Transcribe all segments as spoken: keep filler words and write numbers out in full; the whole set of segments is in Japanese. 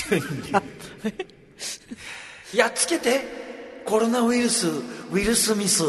やっつけてコロナウイルスウィル・スミス。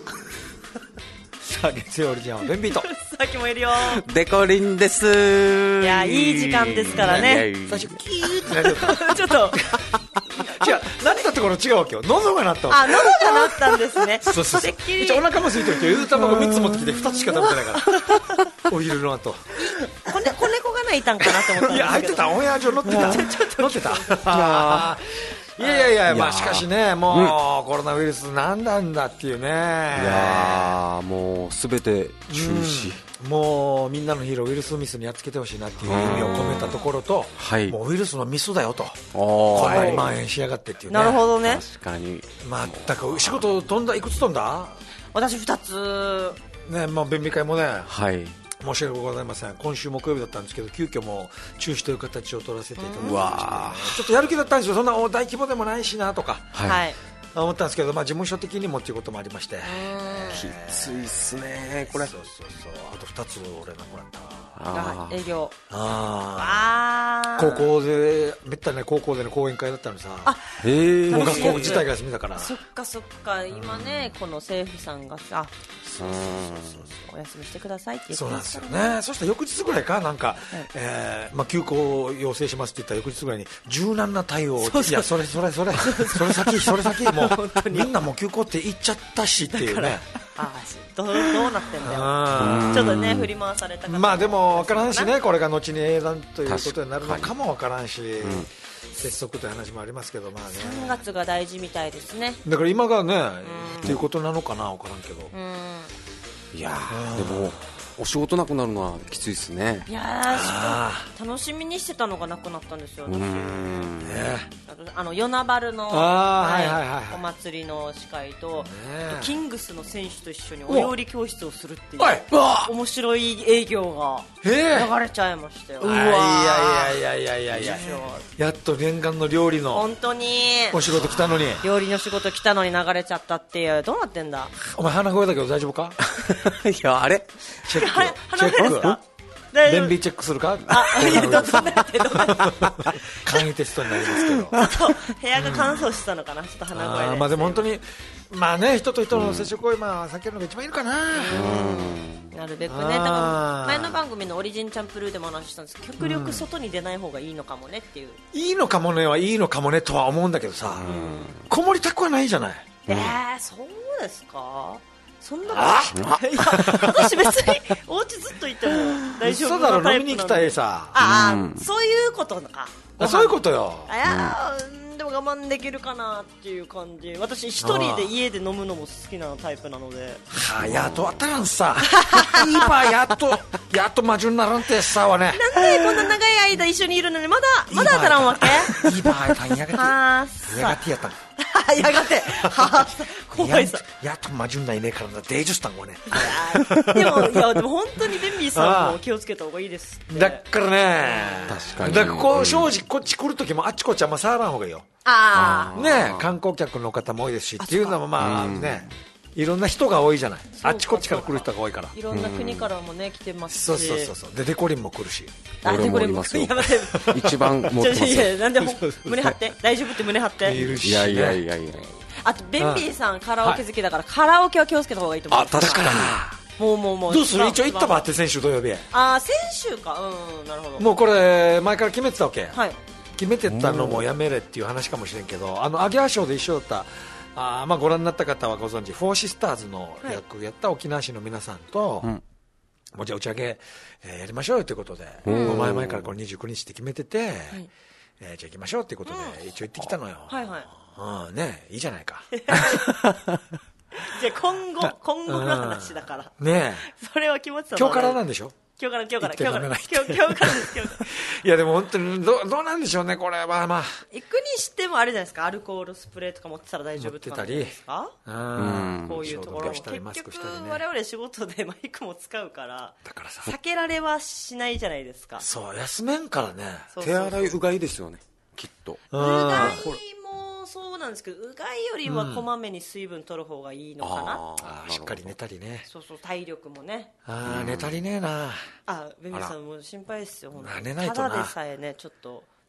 さあ月曜オリジナルベンビーとさっきもいるよデコリンです。 いやいい時間ですからね。 最初キーってなるちょっと違う何だってこれ違うわけよ。喉が鳴ったわけ。あ、喉が鳴ったんですね。 そうそうそう。一応お腹も空いてるけどゆず卵みっつ持ってきてふたつしか食べてないからお昼の後子猫がないたんかなと思ったんですけど。 いや入ってたオンエア上乗ってた乗ってたいやいやいや、まあ、しかしねもう、うん、コロナウイルスなんなんだっていうね。いやもうすべて中止、 うん、もうみんなのヒーローウィル・スミスにやっつけてほしいなっていう意味を込めたところと、はい、もうウイルスのミスだよとこんなに蔓延しやがってっていうね。 なるほどね。 確かに全く仕事飛んだいくつ飛んだ。 私ふたつね、まあ、弁理会もね、 はい、 申し訳ございません。今週木曜日だったんですけど急遽もう中止という形を取らせていただきました、ね、うわちょっとやる気だったんですよ。そんな大規模でもないしなとか、はい、思ったんですけど、まあ、事務所的にもということもありましてきついっすねこれ。 そうそうそう。あとふたつ俺がもらったあ営業あ高校でめったにね高校での講演会だったのさ。 あへもう学校自体が休みだから。 そっかそっか。今ねこの政府さんがさそうそうそうそうお休みしてくださいって言ってますからね。そうなんですよね。そしたら翌日ぐらいかなんか、はいえーまあ、休校を要請しますって言ったら翌日ぐらいに柔軟な対応を。いやそれそれそれそれ先それ先もうみんなもう休校って言っちゃったしっていうね。 あどう、どうなってんだよ。ちょっとね振り回された方まあでも分からんしねこれが後に英断ということになるのかも分からんし、うん、拙速という話もありますけど、まあね、 さんがつが大事みたいですね。 だから今がねっていうことなのかな分からんけど。うんいやでもお仕事なくなるのはきついですね。 いや楽しみにしてたのがなくなったんですよ。私あの与那原の、はいはいはい、お祭りの司会と、キングスの選手と一緒にお料理教室をするっていう面白い営業が流れちゃいましたよ。 うわいやいやいやいやいやいややっと念願の料理の本当にお仕事来たのに料理の仕事来たのに流れちゃったっていう。どうなってんだお前鼻声だけど大丈夫かいやあれチェックチェック便秘チェックするか。あいやどうなってどうなって簡易テストになりますけど部屋が乾燥してたのかなちょっと鼻声で。 あまあでも本当にまあね人と人の接触を今避けるのが一番いいのかな。 なるべくね。だから前の番組のオリジンチャンプルーでも話したんですけど極力外に出ない方がいいのかもねっていう。 いいのかもねはいいのかもねとは思うんだけどさこもりたくはないじゃない。 えーそうですか。そんなこといや私別にお家ずっといても大丈夫なタイプなの。 そうだろ飲みに行きたいさ。 ああ、うん、そういうことか。 そういうことよ。 いや、うん、でも我慢できるかなっていう感じ。私一人で家で飲むのも好きなタイプなので。 はあ、やっとあったらんさ今やっとやっと魔女にならんてさはね。 なんでこんな長い間一緒にいるのにまだまだ当たらんわけ。 いい場合たんやがてやがてやったんやがては怖いさ。 やっと魔女ないねえからなデージュスタンはね。 でもいやでも本当にベンビーさんも気をつけた方がいいですって。 だからね確かにだからこう正直こっち来るときもあっちこっちあんま触らん方がいいよ。 ああね観光客の方も多いですしっていうのもまあねいろんな人が多いじゃない。あっちこっちから来る人が多いからいろんな国からもね来てますし。 そうそうそうそうでデコリンも来るし。 俺もいますよ一番持ってますよ。 なんで胸張って大丈夫って胸張っているし、 ね、いやいやいやいや。 あとベンビーさんカラオケ好きだから、はい、カラオケは気をつけた方がいいと思う。 あ確かにもうもうもうどうする一応行ったばって先週土曜日。 あ先週かうんなるほど。 もうこれ前から決めてたわけ、 はい、 決めてたのもやめれっていう話かもしれんけどあのアゲハショーで一緒だったあ、まあ、ご覧になった方はご存知フォーシスターズの役やった沖縄市の皆さんと、はい、もうじゃあ打ち上げ、えー、やりましょうよということでもう前々からこれにじゅうくにちって決めてて、はいえー、じゃあ行きましょうということで一応行ってきたのよ、 はいはいうんね、いいじゃないかじゃあ今後今後の話だからねえそれは気持ちた今日からなんでしょ。 今日から今日から今日から今日今日からです今日からいやでも本当に ど, どうなんでしょうねこれはまあまあ行くにしてもあれじゃないですかアルコールスプレーとか持ってたら大丈夫って感じですか。うんこういうところも結局我々仕事でマイクも使うからだからさ避けられはしないじゃないですか。 そう休めんからね。 そうそうそう手洗いうがいですよねきっと。 うがいもそうなんですけどうがいよりはこまめに水分取る方がいいのかな、うん、 ああしっかり寝たりね。 そうそう体力もね。 ああ寝たりねえな。 あベンビーさんも心配ですよ。 寝ないとな。 ただでさえねちょっと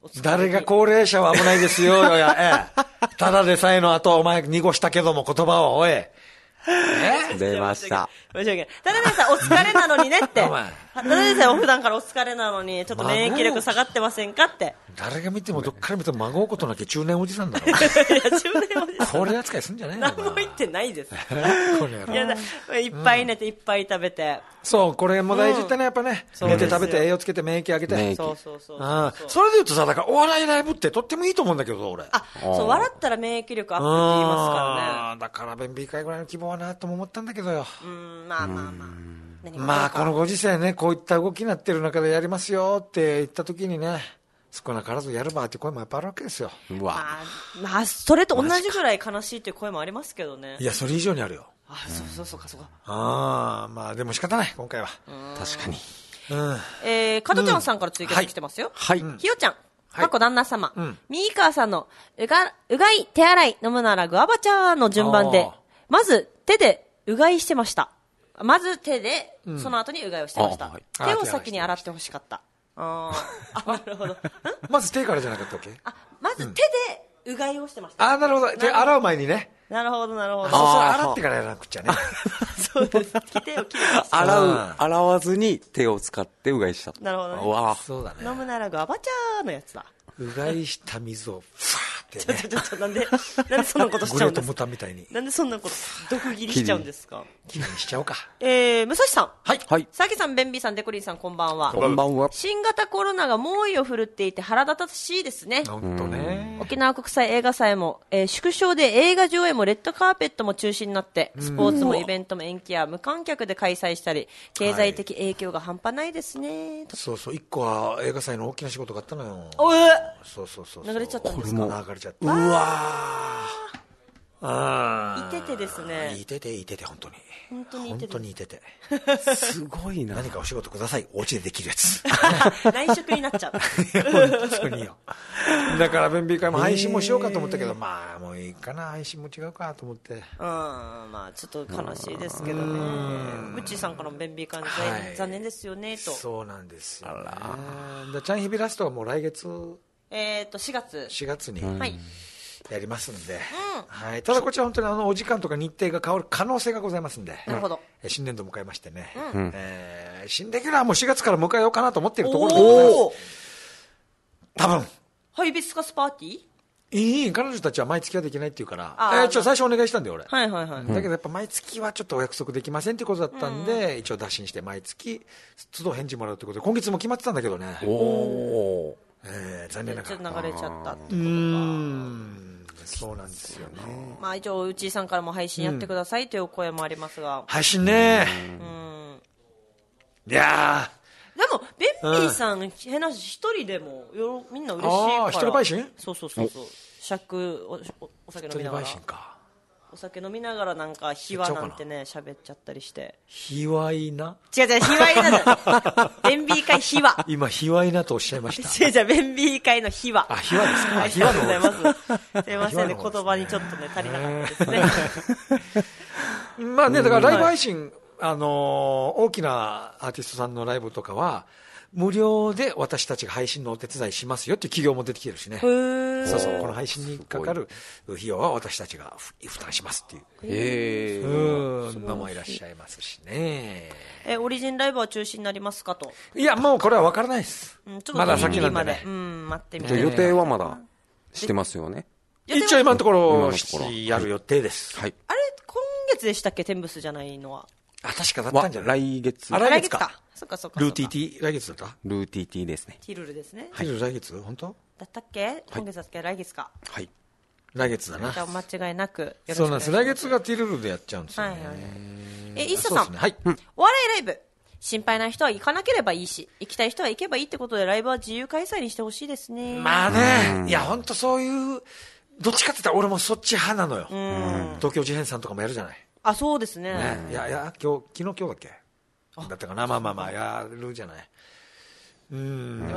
誰が高齢者は危ないですよ、いや、ええ。ただでさえの後、お前濁したけども言葉を、おい。え出ました。 申し訳ない。ただでさえお疲れなのにねって。ただでさえ普段からお疲れなのに、ちょっと免疫力下がってませんかって。 誰が見てもどっから見ても孫うことなきゃ中年おじさんだろ。いや、 中年おじさん。 これ扱いすんじゃないの何も言ってないです。 これやろ。 いやだ、いっぱい寝ていっぱい食べて。 そう、これも大事ってね、やっぱね。寝て食べて栄養つけて免疫上げて。 そうそうそう。 それで言うとさ、だからお笑いライブってとってもいいと思うんだけど、俺。 あ、そう、笑ったら免疫力アップって言いますからね。 だから便秘会ぐらいの希望はなとも思ったんだけどよ。 うん、まあまあまあ。 まあ、このご時世ね、こういった動きになってる中でやりますよって言った時にね、少なからずやるばって声もやっぱあるわけですよ。 うわ。まあ、まあ、それと同じぐらい悲しいっていう声もありますけどね。 いや、それ以上にあるよ。 あ、そうそうそうか、そうか。 ああ、まあでも仕方ない、今回は。 確かに。 うん。えー、加藤ちゃんさんから追加してきてますよ。 はい。 ひよちゃん。過去旦那様。ミーカーさんの、うが、うがい、手洗い、飲むならグアバチャーの順番で、まず手でうがいしてました。まず手で、その後にうがいをしてました。手を先に洗ってほしかった。ああ、なるほど。 まず手からじゃなかったっけ？ あ、まず手でうがいをしてました。 あ、なるほど。手洗う前にね。 なるほど、なるほど。 そうそう、洗ってからやらなくちゃね。 そうです。手をきれいにして。 洗う、洗わずに手を使ってうがいした。 なるほどね。 わあ。 そうだね。 飲むならグアバチャーのやつだ。 うがいした水を、ふわーってね。 ちょちょちょ、なんで、なんでそんなことしちゃうんですか？ グレートムタンみたいに。 なんでそんなこと、毒切りしちゃうんですか？ きれいにしちゃおうか。 えー、武蔵さん。 はい。 はい。 さきさん、ベンビーさん、デコリンさん、こんばんは。 こんばんは。 新型コロナが猛威を振るっていて腹立たしいですね。 ほんとね。 沖縄国際映画祭も、えー、縮小で映画上映もレッドカーペットも中止になって、スポーツもイベントも延期や無観客で開催したり、経済的影響が半端ないですね。 そうそう、一個は映画祭の大きな仕事があったのよ。 おえそうそうそう。 流れちゃったんですか？ 流れちゃった。うわー。あいててですね。 いてて、いてて、本当に。 本当にいてて。 本当にいてて。 すごいな。 何かお仕事ください。お家でできるやつ。 内職になっちゃう。 本当によ。だから、便秘会も配信もしようかと思ったけど、まあ、もういいかな。配信も違うかと思って。うん、 まあ、ちょっと悲しいですけどね。うちさんからも便秘会の残念ですよね、と。 そうなんですよ。あら。チャンヒビラストはもう来月。 えっと、しがつ。 しがつに。 はい。 やりますんで、うんはい、ただこちら本当にあのお時間とか日程が変わる可能性がございますんで、 なるほど、 新年度を迎えましてね、 うんえー、新レギュラーもしがつから迎えようかなと思っているところでございます。多分ハイビスカスパーティーいい彼女たちは毎月はできないっていうから、えー、ちょ最初お願いしたんだよ俺、 はいはいはい、 だけどやっぱ毎月はちょっとお約束できませんってことだったんで、うん、一応打診して毎月都度返事もらうということで今月も決まってたんだけどね、おー、えー、残念ながらちょっと流れちゃったってことか。うーんそうなんですよね。 まあ一応うちさんからも配信やってくださいという声もありますが、うん、 配信ねうんいやーでもベッピーさん、うん、変な話一人でもよみんな嬉しいから。あ一人配信そうそうそうそう尺 お, お, お酒飲みながら一人配信かお酒飲みながらなんか秘話なんてね喋っちゃったりして秘話いな違う違う秘話いなじゃ便秘会秘話今秘話いなとおっしゃいました違う違う便秘会の秘話あ秘話ですかありがとうございますすいませんね言葉にちょっとね足りなかったですねまあねだからライブ配信、あのー、大きなアーティストさんのライブとかは無料で私たちが配信のお手伝いしますよっていう企業も出てきてるしね。そうそう、この配信にかかる費用は私たちが負担しますっていう。へー。うん、のもいらっしゃいますしね。 え、オリジンライブは中止になりますかと。 いや、もうこれは分からないです。 うん、ちょっとまだ先なんでね。 うん、待ってみて。 じゃあ予定はまだしてますよね。 一応今のところやる予定です。 はい。あれ、今月でしたっけ、テンブスじゃないのは。 あ、確かだったんじゃない来月。 あ、来月か。 そっかそっか。 ルー ティーティー 来月だったルー ティーティー ですね。 ティルルですね。 ティルル来月本当だったっけ今月だっけ来月か。 はい。来月だな。 じゃあ間違いなく。 そうなんです。来月がティルルでやっちゃうんですよね。 え、イッサさん。はい。お笑いライブ。心配な人は行かなければいいし、行きたい人は行けばいいってことでライブは自由開催にしてほしいですね。 まあね。いや、本当そういう、どっちかって言ったら俺もそっち派なのよ。東京事変さんとかもやるじゃない。 あ、そうですね。 ねいやいや、今日、昨日今日だっけだったかな。まあまあまあ、やるじゃない。うん。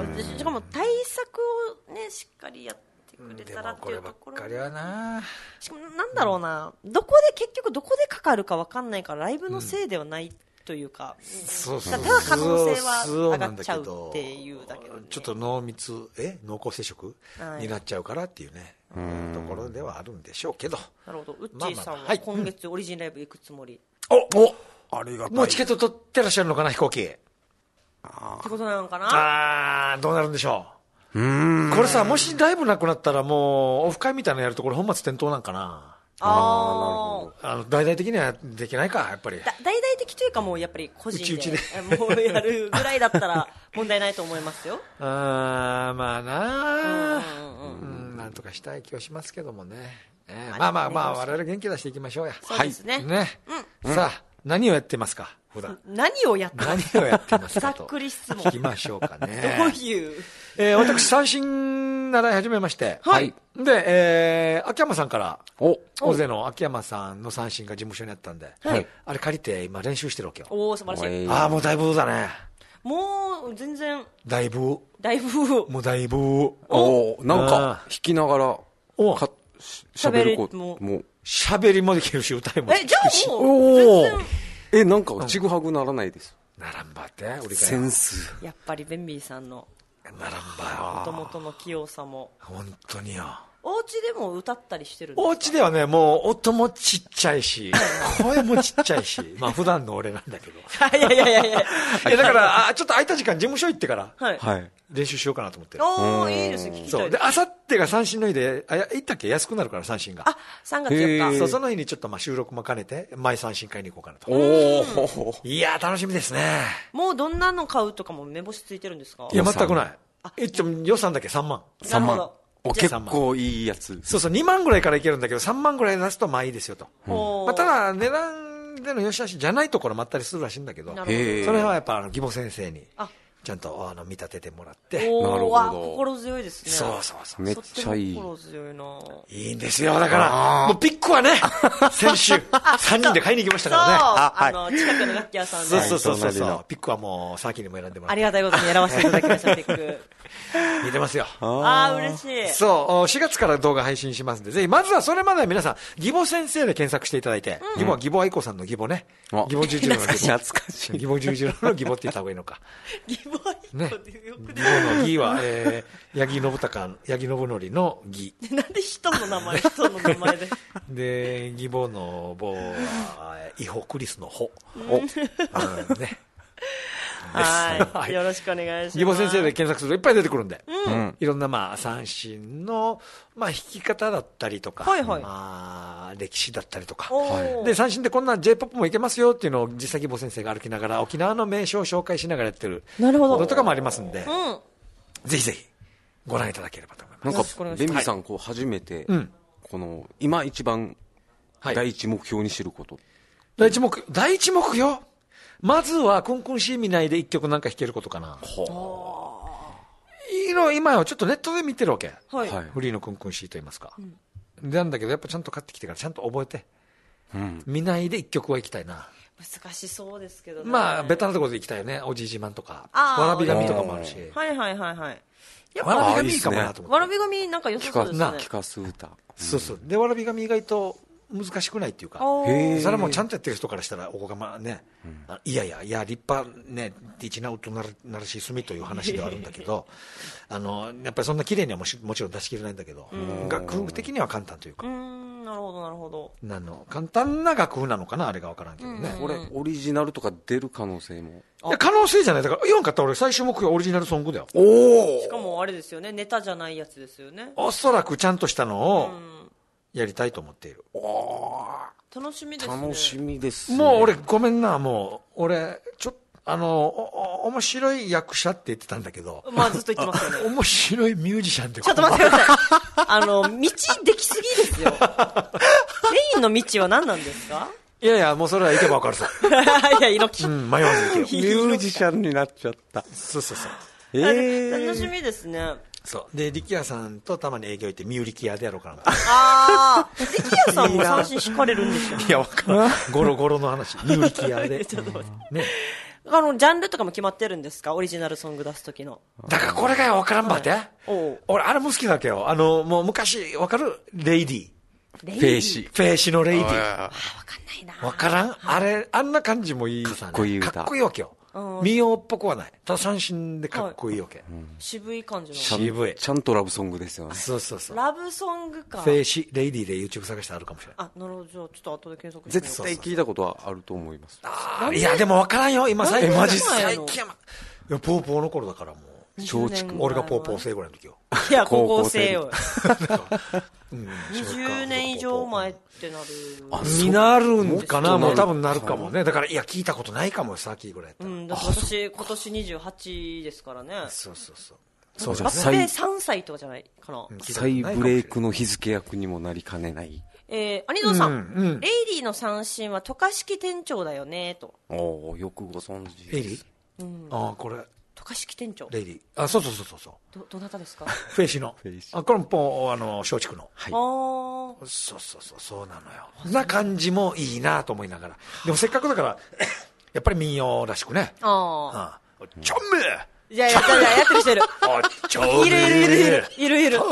しかも対策をね、しっかりやってくれたらっていうところ。 こればっかりはな。 しかもなんだろうな、どこで、結局どこでかかるか分かんないから、ライブのせいではないというか、 そうそうただ可能性はそう上がっちゃうっていうだけで、ね、 ちょっと濃密え濃厚接触、はい、になっちゃうからっていうねところではあるんでしょうけど。 なるほど。ウッチーさんは今月オリジンライブ行くつもり？ おおありがたい。もうチケット取ってらっしゃるのかな、飛行機。 あってことなのかな。 ああどうなるんでしょう。うーんこれさ、もしライブなくなったらもうオフ会みたいなのやるとこれ本末転倒なんかな。 あああの大々的にはできないかやっぱり。 大々的というかもうやっぱり個人でうちうちでもうやるぐらいだったら問題ないと思いますよ。 あまあな、うんうんうん、なんとかしたい気はしますけどもね、えー、まあまあまあ我々元気出していきましょうや。 そうですね、 はいね、うん、さあ何をやってますか普段。 何をやってますか。 何をやってますかとざっくり質問聞きましょうかね。 どういう、 えー、私三振習い始めまして、 はい、 で、えー、秋山さんからお大勢の秋山さんの三振が事務所にあったんで、はい、あれ借りて今練習してるわけよ。 おお素晴らしい。 ああもうだいぶだね。 もう全然だいぶだいぶもうだいぶおなんか弾きながらおかしゃべることもしゃべりもできるし歌いもできるし。 えじゃあもう全然えなんかちぐはぐならないです。 ならんばって俺センスやっぱりベンビーさんのならんばもともとの器用さも本当によ。 お家でも歌ったりしてるんですか。 お家ではねもう音もちっちゃいし声もちっちゃいしまあ普段の俺なんだけどいやいやいやいやいやだからあちょっと空いた時間事務所行ってからはい練習しようかなと思ってる。 おおいいですね聞きたい。 そうであさってが三振の日であ行ったっけ安くなるから三振があさんがつよっかそうその日にちょっとまあ収録も兼ねて前三振会に行こうかなと。 おおいや楽しみですね。 もうどんなの買うとかも目星ついてるんですか。 いや全くない。えちょ予算だけさんまん。 さんまんお結構いいやつ。 そうそうにまんぐらいからいけるんだけどさんまんぐらい出すとまあいいですよと、うんまあ、ただ値段での良し悪しじゃないところもあったりするらしいんだけどその辺はやっぱあの義母先生にちゃんとあの見立ててもらって。 なるほど心強いですね。 そうそうそうめっちゃいい心強いないいんですよ。だからもうピックはね先週さんにんで買いに行きましたからね。 ああの近くの楽器屋さんでそうそうそうそうピックはもうさっきにも選んでもらってありがたいことに選ばせていただきましたピック見てますよ。 ああ嬉しい。 そうしがつから動画配信しますんでぜひまずはそれまでは皆さん義母先生で検索していただいて、義母は義母愛子さんの義母ね義母十字路の義母懐かしい義母十字路の義母って言った方がいいのか義母愛子ね義母の義は、えー、八木信孝八木信則の義なんで人の名前人の名前でで義母の母はイホクリスのホおねはい、よろしくお願いします。 義母先生で検索するといっぱい出てくるんで、うん、いろんなまあ三振のまあ弾き方だったりとか、 はいはい、 まあ歴史だったりとか、で三振でこんな J-ポップ もいけますよっていうのを実際義母先生が歩きながら沖縄の名所を紹介しながらやってることとかもありますんで、うん、ぜひぜひご覧いただければと思います。 なんかベンビーさんこう初めて、はい、この今一番第一目標にしてること、はい、 第一目第一目標まずはクンクンシー見ないで一曲なんか弾けることかな。いろ今はちょっとネットで見てるわけ、はい、フリーのクンクンシーと言いますか、うん、なんだけどやっぱちゃんと買ってきてからちゃんと覚えて、うん、見ないで一曲は行きたいな。 難しそうですけどね。 まあベタなところで行きたいよね。おじい自慢とかわらび紙とかもあるし、 はいはいはいはいわらび紙いいかもなと思って。 わらび紙なんか良さそうですね。 聞かす歌、うん、 そうそうでわらび紙意外と難しくないっていうか、それはもうちゃんとやってる人からしたらおこがまね、うん、いやいやいや立派ねディチナウトなるなるしすみという話ではあるんだけどあのやっぱりそんな綺麗にはもしもちろん出し切れないんだけど、楽譜的には簡単というか、 うーんなるほどなるほどなの簡単な楽譜なのかなあれが分からんけどね。 これオリジナルとか出る可能性もいや可能性じゃないだから言わんかったら俺最終目標オリジナルソングだよ。 おしかもあれですよねネタじゃないやつですよね。 おそらくちゃんとしたのをやりたいと思っている。 お楽しみですね。 楽しみですね。 もう俺ごめんなもう俺ちょっとあのおお面白い役者って言ってたんだけど、 まあずっと言ってますよね。 面白いミュージシャンってちょっと待ってください。あの道できすぎですよ。メインの道は何なんですか。 いやいやもうそれは行けば分かるさ。 いや猪木、 うん、迷わず行けよ。 ミュージシャンになっちゃった。 そうそうそう。 えー、楽しみですね。 そうで力也さんとたまに営業行ってミュー力也でやろうかな。 ああ力也さんも三振引かれるんですよ。 いや分からんゴロゴロの話ミュー力也でね。 あのジャンルとかも決まってるんですかオリジナルソング出す時の。 だからこれが分からんばって、はい、 お俺あれも好きだけよ。あのもう昔分かるレイディーフェイシフェイシのレイディー。 ああ、わかんないな。 わからん、あれ、あんな感じもいいさ、ね。 かっこいい歌。 かっこいいわけよ。民謡っぽくはない。ただ三振でかっこいいわけ。はい、うん、 渋い感じの。 渋い。 ちゃんとラブソングですよね。 そうそうそう。 ラブソングか。 フェイシ、レイディーで YouTube 探してあるかもしれない。 あ、なるほど。じゃあ、ちょっと後で検索してみよう。 絶対聞いたことはあると思います。 ああ、いや、でもわからんよ。今最近。マジ最近。いや、ポーポーの頃だからもう。 松竹。 俺がポーポー生ぐらいの時よ。 いや、高校生よ。 うん、 にじゅうねん以上前ってなる。 あ、になるんかな。もう多分なるかもね。だから、いや、聞いたことないかもよ、さっきぐらい。 うん、だって私、今年にじゅうはちですからね。 そうそうそう。 そうじゃないさんさいとかじゃないかな。 再ブレイクの日付役にもなりかねない。 えー、アニゾンさん、うんうん、レイディーの三振は渡嘉敷店長だよね、と。 おー、よくご存知。 レイディー、うん、ああ、これ。 渡嘉敷店長。 レイディー。あ、そうそうそうそう。 ど、どなたですか？ フェイシの。フェイシ。あ、これも、あの、松竹の。 はい。ああ。そうそうそう、そうなのよ。そんな感じもいいなと思いながら。でもせっかくだから、やっぱり民謡らしくね。 ああ。ちょんめいや、やったやってる人いる。 ちょんめいるいるいるいる。いるいる。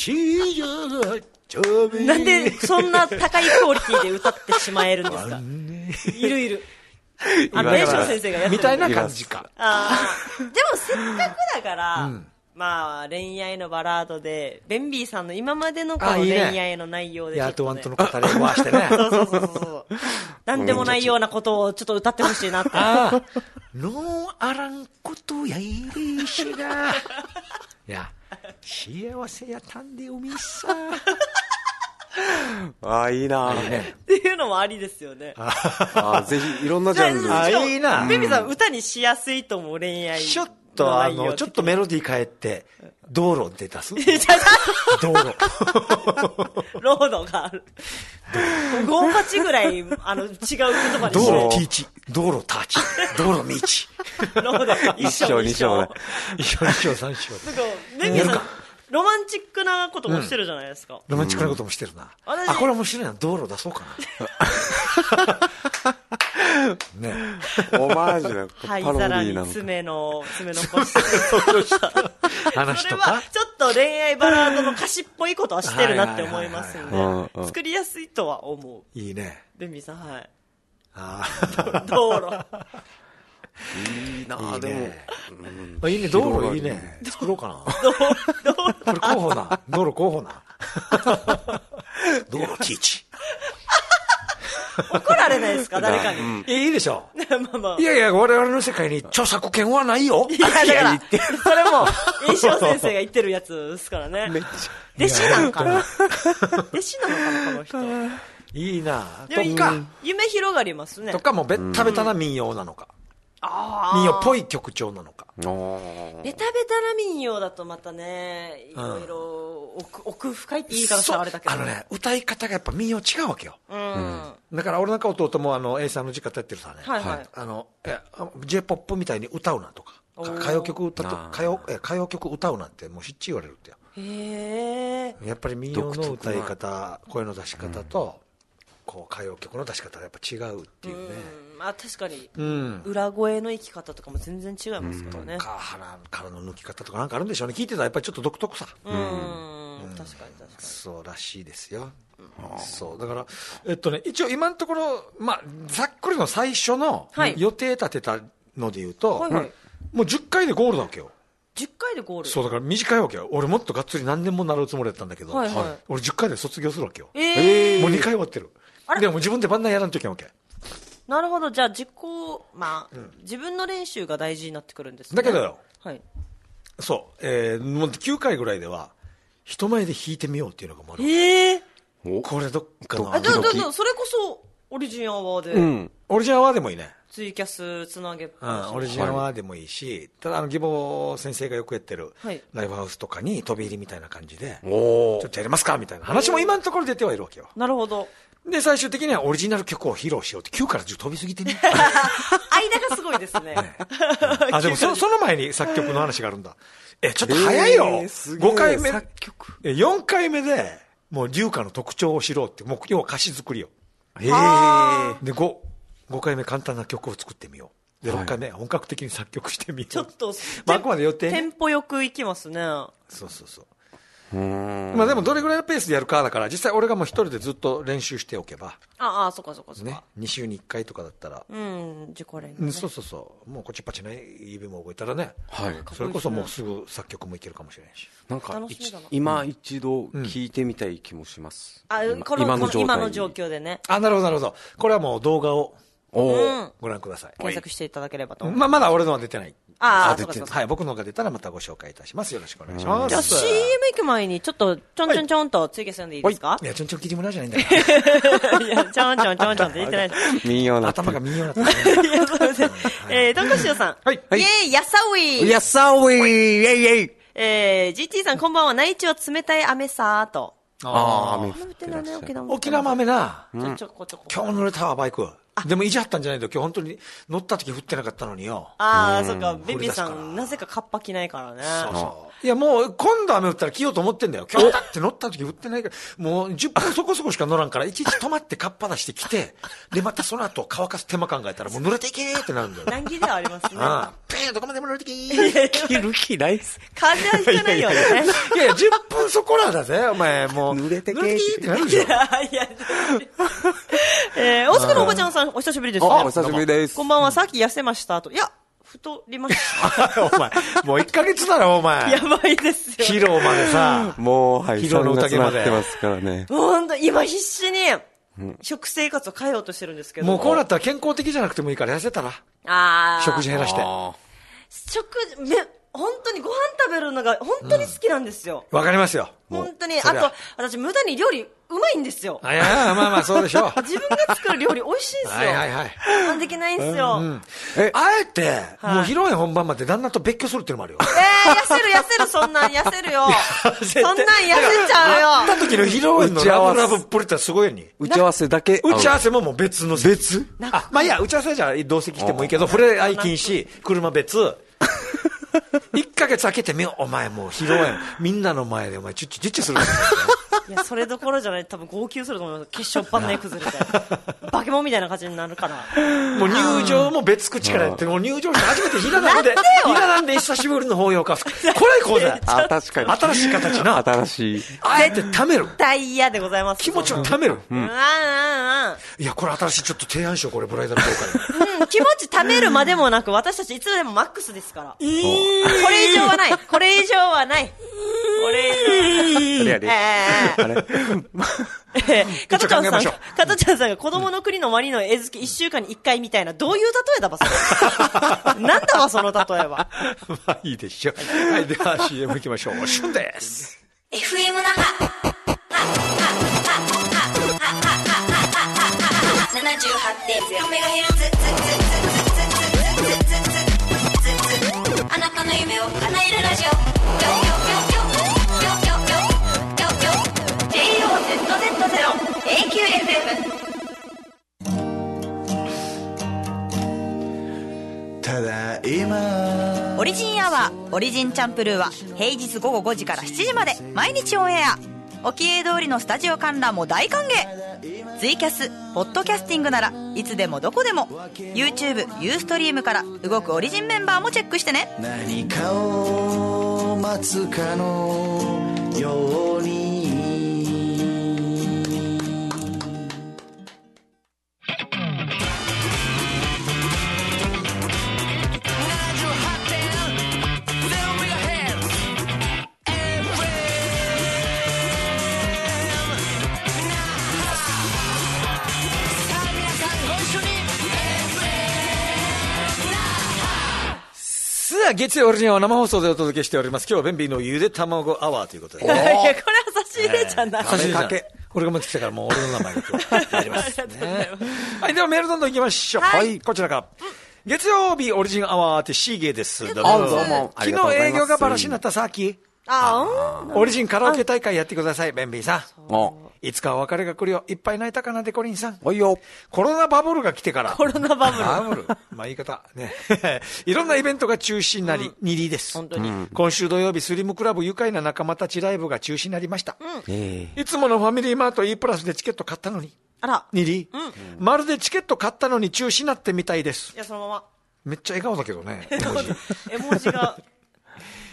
なんでそんな高いクオリティで歌ってしまえるんですか？いるいる。あの、練習先生がやってる。 みたいな感じか。 ああ。でもせっかくだから、うん、まあ、恋愛のバラードで、ベンビーさんの今までのこの恋愛の内容で、ね。 ヤートワンとの語りを回してね。 そうそうそうそう。なんでもないようなことをちょっと歌ってほしいなって。 ああ。のあらんことやいりしが。いや、幸せやたんでおみさ。 ああ、いいなぁ、ね。っていうのもありですよね。 ああ、ぜひ、いろんなジャンル。 ああ、いいな。 ベビさん、歌にしやすいと思う、恋愛。 ちょっと、あの、ちょっとメロディー変えて、道路で出す道路。 ロードがある。ご音八ぐらい、あの、違う言葉に道路ティーチ、道路ターチ、道路ミーチ。 ロード一章二章。 一章二章三章。 なんか、ベビさん、ロマンチックなこともしてるじゃないですか。うん、 ロマンチックなこともしてるな。うん、あ、これ面白いな。道路出そうかな。ね。 オマージュな灰皿に爪の、爪のこし話とか。 それは、ちょっと恋愛バラードの歌詞っぽいことはしてるなって思いますんで、作りやすいとは思う。 いいね。 ベンビーさん、はい。 ああ。道路。 いいなぁ、でも。いいね、道路いいね。作ろうかな。これ候補な。道路候補な。道路ティーチ。 怒られないですか、誰かに。 いいでしょ。 まあまあ。 いやいや、我々の世界に著作権はないよ。 いや、だから、それも、印象先生が言ってるやつですからね。弟子なのかな。弟子なのかな、この人。 いいなぁ。とか、 夢広がりますね。 とかもベッタベタな民謡なのか。民謡っぽい曲調なのか。 ベタベタな民謡だとまたね、いろいろ奥、奥深いって言い方したらあれだけど。 あのね、歌い方がやっぱ民謡違うわけよ。うん。だから俺なんか弟もあの、A さんの字方やってるさね。 はいはい。 あの、J-ポップ みたいに歌うなとか、歌謡曲歌と、歌謡、歌謡曲歌うなんてもうしっちり言われるってよ。 へえ。 やっぱり民謡の歌い方、声の出し方と、こう歌謡曲の出し方がやっぱ違うっていうね。 うん、まあ確かに、うん、裏声の生き方とかも全然違いますからね。 うん、か腹からの抜き方とかなんかあるんでしょうね。聞いてたらやっぱりちょっと独特さ。 うん、うん、確かに確かに。 そうらしいですよ。うん、そうだからえっとね一応今のところまあざっくりの最初の予定立てたので言うと、はいはい、もうじゅっかいでゴールだわけよ。 じゅっかいでゴール。 そうだから短いわけよ。俺もっとがっつり何年も習うつもりだったんだけど、はいはい、俺じゅっかいで卒業するわけよ。 えー、 もうにかい終わってる。でも自分で番台やらんといけんわけ。 なるほど。じゃあ自己、まあ、うん、自分の練習が大事になってくるんですね。 だけどよ、 はい、 そう、えー、もうきゅうかいぐらいでは人前で弾いてみようっていうのがまだ。 えー、これどっかな。 あ、どうぞそれこそオリジンアワーで、うん、 オリジンアワーでもいいね。 ツイキャスつなげ、 うん、オリジンアワーでもいいし、はい、ただあの義母先生がよくやってるライブハウスとかに飛び入りみたいな感じで、はい、ちょっとやりますかみたいな話も今のところ出てはいるわけよ。 なるほど。 で最終的にはオリジナル曲を披露しようってきゅうからじゅう飛びすぎてね。 間がすごいですね。ねあでも そ, その前に作曲の話があるんだ。えちょっと早いよ。えー、ごかいめ作曲よんかいめでもう龍歌の特徴を知ろうってもう要は歌詞作りよ。 へえー、 で 5, 5回目簡単な曲を作ってみよう。でろっかいめ、はい、本格的に作曲してみよう。 ちょっと、 まあ、あくまで予定、ね、 テンポよくいきますね。 そうそうそう。 まあでもどれぐらいのペースでやるかだから、実際俺がもう一人でずっと練習しておけば。 ああ、そこそこそこ。 ね。に週にいっかいとかだったら。 うん、自己練、ね。 そうそうそう。もうこっちパチね、指も覚えたらね。 はい。 それこそもうすぐ作曲もいけるかもしれないし。 なんか、今一度聞いてみたい気もします。 あ、この今の今の状況でね。 あ、なるほどなるほど。これはもう動画を。おご覧ください。 検索していただければと。 まあ、まだ俺のは出てない。 ああ、 出てはい、僕のが出たらまたご紹介いたします。よろしくお願いします。 じゃあ シーエム 行く前にちょっとちょんちょんちょんと追加するんでいいですか？ いや、ちょんちょん切り村じゃないんだから。 いや、ちょんちょんちょんちょんって言ってない。 民謡な頭が民謡なって。いや、そうです。 えー、トンコシオさん。 はい。 イェイ、やさウィー。 やさウィー、イェイイェイ。 えー、ジーティー さんこんばんは。内地は冷たい雨さーと。 ああ、雨降ってないね、沖縄も。 沖縄も雨な。 ちょこちょこ。 今日濡れたわ、バイク。でも意地張ったんじゃないと、今日本当に乗った時降ってなかったのによ。 ああ、そっか、ベビーさん、なぜかカッパ着ないからね。 そうそう。いや、もう、今度雨降ったら着ようと思ってんだよ。今日だって乗った時降ってないから、もうじゅっぷんそこそこしか乗らんから、いちいち止まってカッパ出してきて、で、またその後乾かす手間考えたら、もう濡れていけーってなるんだよ。 難儀ではありますね。 ああ、ペーンどこまでも濡れてきー。 着る気ないっす。 風邪はひかないよね。 いやいや、じゅっぷんそこらだぜ、お前、もう。 濡れてけーってなるでしょ。いや、いや、 えー、大阪のおばちゃんさん、お久しぶりですね。 あ、お久しぶりです。 こんばんは、さっき痩せましたと。いや、太りました。 お前、もういっかげつだろ、お前。 やばいですよ。 疲労までさ。 もう、はい、 疲労の宴まで。 なってますからね。 ほんと、今必死に、食生活を変えようとしてるんですけど。 もうこうなったら健康的じゃなくてもいいから痩せたら。 ああ。 食事減らして。 食事、め、本当にご飯食べるのが本当に好きなんですよ。 わ、うん、かりますよ。 本当に。あと、私無駄に料理うまいんですよ。 いやいや、まあまあそうでしょう。 自分が作る料理美味しいんですよ。はいはいはい。我慢できないんですよ。うんうん、 え、あえて、はい、もう披露宴本番まで旦那と別居するっていうのもあるよ。 えー、痩せる痩せる、そんなん痩せるよ。そんなん痩せちゃうよ。 会った時の披露宴のラブラブっぷりってすごいよに。 打ち合わせだけ。 打ち合わせももう別の。別あ、まあいや、打ち合わせじゃ同席してもいいけど、触れ合い禁止、車別。いっかげつ空けてみよう、お前もう披露宴、みんなの前でお前、チュッチュチュッチュするんだよ。 いや、それどころじゃない、多分号泣すると思います。決勝パンね崩れて。化け物みたいな感じになるから。 もう入場も別口からやって、もう入場して初めてひな壇で、ひな壇で久しぶりの法要か。これこうだ。 あ、確かに。 新しい形な。 新しい。 あえて貯める。 絶対嫌でございます。 気持ちを貯める。 うん。うんうんうん。 いや、これ新しいちょっと提案しよう、これ、ブライダル業界。 うん、気持ち貯めるまでもなく、私たちいつでもマックスですから。えー、これ以上はない。これ以上はない。これ以上はない。えー、あれえー、加トちゃんさん、加トちゃんさんが子供の国のワニの絵付けいっしゅうかんにいっかいみたいな、どういう例えだば、それ。なんだわ、その例えは。 まあ、いいでしょう。はい、では シーエム 行きましょう。シュンです。 エフエム 那覇。ななじゅうはちてんゼロメガヘルツ。あなたの夢を叶えるラジオ。ジェイオーゼットゼットゼロ エーキューエフエム。ただいま。 オリジンアワー、オリジンチャンプルーは平日午後ごじからしちじまで毎日オンエア。沖江通りのスタジオ観覧も大歓迎。ツイキャス、ポッドキャスティングならいつでもどこでも YouTube、ユーストリームから動くオリジンメンバーもチェックしてね。 何かを待つかのように。 月曜オリジンを生放送でお届けしております。今日はベンビーのゆで卵アワーということで。 いや、これは差し入れじゃない。 差し入れじゃない。これが持ってきたからもう俺の名前で今日やりますね。はい、ではメールどんどん行きましょう。はい、こちらから。月曜日オリジンアワーってシーゲーです。どうも。どうも。昨日営業がバラシになったさっき。ああ。オリジンカラオケ大会やってください、ベンビーさん。いつかお別れが来るよ。いっぱい泣いたかな、デコリンさん。 おいよ。 コロナバブルが来てから。 コロナバブル。 バブル。まあ言い方。ね。いろんなイベントが中止になり、うん、にりです。 本当に。うん、 今週土曜日、スリムクラブ愉快な仲間たちライブが中止になりました。うん、 えー、いつものファミリーマート E プラスでチケット買ったのに。 あら。 にり、うん、まるでチケット買ったのに中止になってみたいです。 いや、そのまま。 めっちゃ笑顔だけどね。 絵文字が。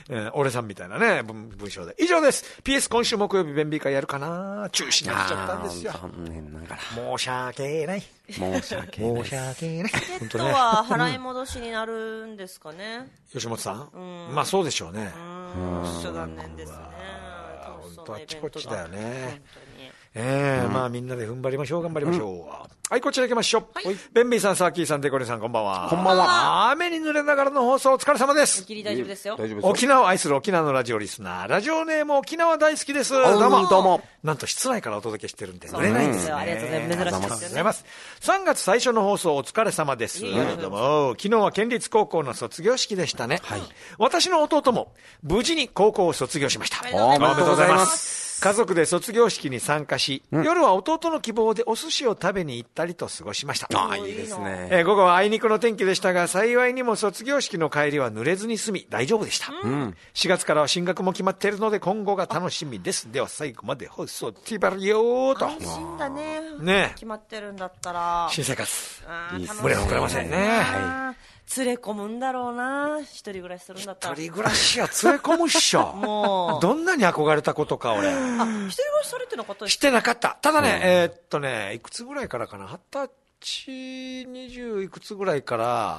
えー、俺さんみたいなね、文, 文章で。以上です。ピーエス 今週木曜日弁美会やるかな、中止になっちゃったんですよ。 残念ながら。 申し訳ない。 申し訳ない。 申し訳ない。 チケットは払い戻しになるんですかね。 吉本さん、 うん、 まあそうでしょうね。 うん、残念ですね。 本当あっちこっちだよね。ええーうん、まあみんなで踏ん張りましょう、頑張りましょう。うん、はい、こちら行きましょう。はい、ベンビーさん、サーキーさん、デコレさん、こんばんは。 こんばんは。 雨に濡れながらの放送お疲れ様です。 おきり大丈夫ですよ。 大丈夫ですよ。 沖縄を愛する沖縄のラジオリスナー、ラジオネーム沖縄大好きです。どうも。どうも。なんと室内からお届けしてるんで、濡れないんですよ。 ありがとうございます。珍しいですよね。ありがとうございます。 さんがつ最初の放送お疲れ様です。どうも。昨日は県立高校の卒業式でしたね。はい。私の弟も無事に高校を卒業しました。 おめでとうございます。 家族で卒業式に参加し、うん、夜は弟の希望でお寿司を食べに行ったりと過ごしました。 ああ、いいですね。 えー、午後はあいにくの天気でしたが、幸いにも卒業式の帰りは濡れずに済み大丈夫でした。うん、しがつからは進学も決まっているので今後が楽しみです。では最後まで放送ティバリよーと。 安心だね。 ね。 決まってるんだったら。 新生活。 いいですね。 胸膨らませんね。 はい。連れ込むんだろうな、一人暮らしするんだったら。 一人暮らしは連れ込むっしょ。もう。どんなに憧れたことか、俺。あ、 一人暮らしされてなかったですか？ してなかった。ただね、うん、えー、っとね、いくつぐらいからかな、はたち、にじゅういくつぐらいから、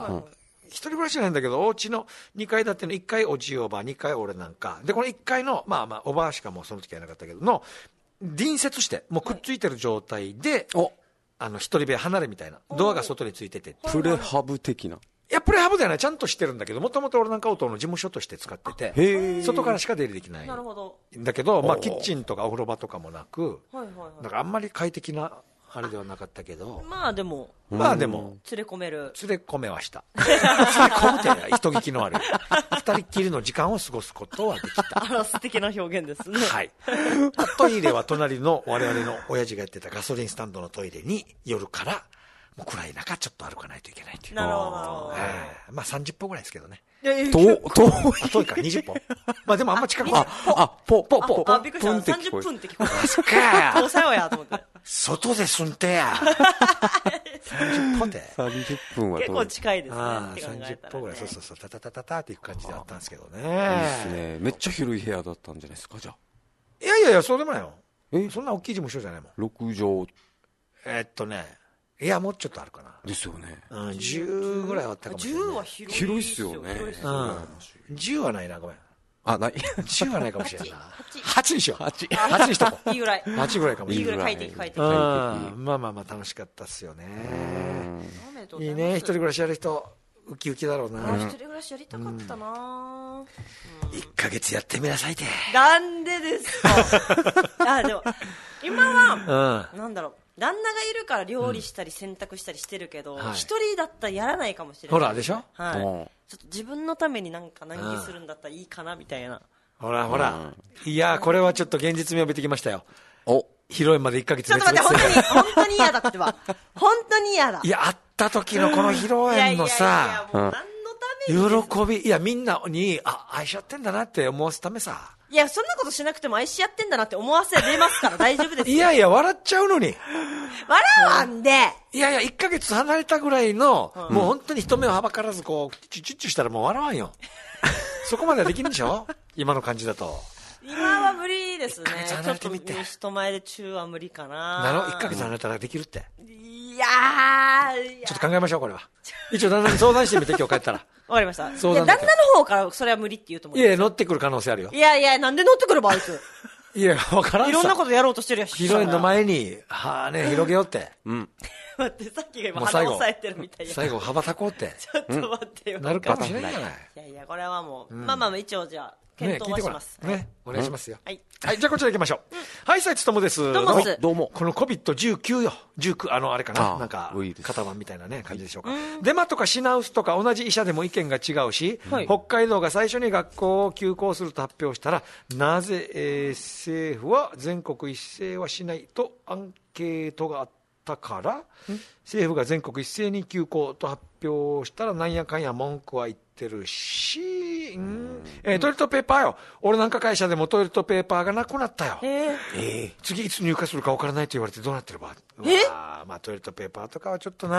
うん、一人暮らしじゃないんだけど、お家のにかい建てのいっかいおじいおば、にかい俺なんか。で、このいっかいの、まあまあ、おばあしかもうその時はいなかったけど、の、隣接して、もうくっついてる状態で、はい、あの、一人部屋離れみたいな。ドアが外についてて。 プレハブ的な。 いや、プレハブではない、ちゃんとしてるんだけど、もともと俺なんか弟の事務所として使ってて、外からしか出入りできない。 なるほど。 だけど、まあ、キッチンとかお風呂場とかもなく、はいはいはい、だからあんまり快適な、あれではなかったけど。 まあでも。 まあでも。 連れ込める。 連れ込めはした。連れ込むって、人聞きの悪い。二人っきりの時間を過ごすことはできた。 あら、素敵な表現ですね。 はい。トイレは隣の我々の親父がやってたガソリンスタンドのトイレに夜から、もう暗い中ちょっと歩かないといけないという。 なるほど。 えー、まあさんじゅっぽんぐらいですけどね。 遠、遠い。 遠いか、にじゅっぽん。まあでもあんま近くない。 あ、あ、ぽ、ぽ、ぽ、 ぽ。あ、びっくりした。さんじゅっぷんって聞こえた。 すっか遠さよや、と思って。 外で住んてや。さんじゅっぽんで。 さんじゅっぷんは結構近いですね。 ああ、さんじゅっぽんぐらい。そうそうそう、タタタタタっていく感じであったんですけどね。いいですね。めっちゃ広い部屋だったんじゃないですか、じゃあ。 いやいやいや、そうでもないよ。え、そんな大きい事務所じゃないもん。 ろくじょう。 えっとね。いや、もうちょっとあるかな。 ですよね。 うん、じゅうぐらいあったかもしれない。 じゅうは広い。 広いっすよね。 うん。じゅうはないな、ごめん。 あ、ない。 じゅうはないかもしれないな。はちにしよう。 はち。 はちにしとこう。 いいぐらい。 はちぐらいかもしれない。 いいぐらい快適快適。 まあまあまあ楽しかったっすよね。いいね、一人暮らしやる人、ウキウキだろうな。 一人暮らしやりたかったな。 いっかげつやってみなさいて。 なんでですか。あ、でも、今は、なんだろう。旦那がいるから料理したり洗濯したりしてるけど、一、うんはい、人だったらやらないかもしれない。 ほらでしょ、 はい、ちょっと自分のためになんか難儀するんだったらいいかなみたいな。 ほらほら、うん、いやこれはちょっと現実味を帯びてきましたよ。 お、 広いまでいっかげつちょっと待って、本当に本当に嫌だってば本当に嫌だ。 いや会った時のこの披露宴のさ、喜び、いやみんなにあ愛し合ってんだなって思わすためさ。 いや、そんなことしなくても愛し合ってんだなって思わせれますから大丈夫ですよ。 いやいや、笑っちゃうのに。 笑わんで。 いやいや、いっかげつ離れたぐらいの、うん、もう本当に人目をはばからず、こう、チュチュチュしたらもう笑わんよ。そこまではできるんでしょ今の感じだと。 今は無理ですね。 ちょっと人前でチューは無理かな。 なの ?いっかげつ離れたらできるって。 いやー。 ちょっと考えましょう、これは。一応旦那に相談してみて、今日帰ったら。 わかりました。いや、旦那の方からそれは無理って言うと思う。 いや、乗ってくる可能性あるよ。 いやいや、なんで乗ってくるば、あいつ。 いや、わからんさ。 いろんなことやろうとしてるやし。 ヒロインの前に、はあね、広げようって。 うん。 待って、さっきが今鼻押さえてるみたいな。 最後、羽ばたこうって。 ちょっと待ってよ。 なるかもしれないじゃない。 いやいや、これはもう、まあまあ、一応じゃあ、検討はします。 ね、お願いしますよ。 はい。 はい、じゃあこちら行きましょう。はい、斉津智です。 どうも。 どうも。 この コビッドじゅうきゅう よ。じゅうきゅう、あの、あれかな。なんか、型番みたいなね、感じでしょうか。デマとか品薄とか同じ医者でも意見が違うし、北海道が最初に学校を休校すると発表したら、なぜ、えー、政府は全国一斉はしないとアンケートがあったから、政府が全国一斉に休校と発表したら、なんやかんや文句は言ってるし、うんえー、トイレットペーパーよ。俺なんか会社でもトイレットペーパーがなくなったよ。 えーえー、次いつ入荷するか分からないと言われてどうなってるば。 えまあトイレットペーパーとかはちょっとな、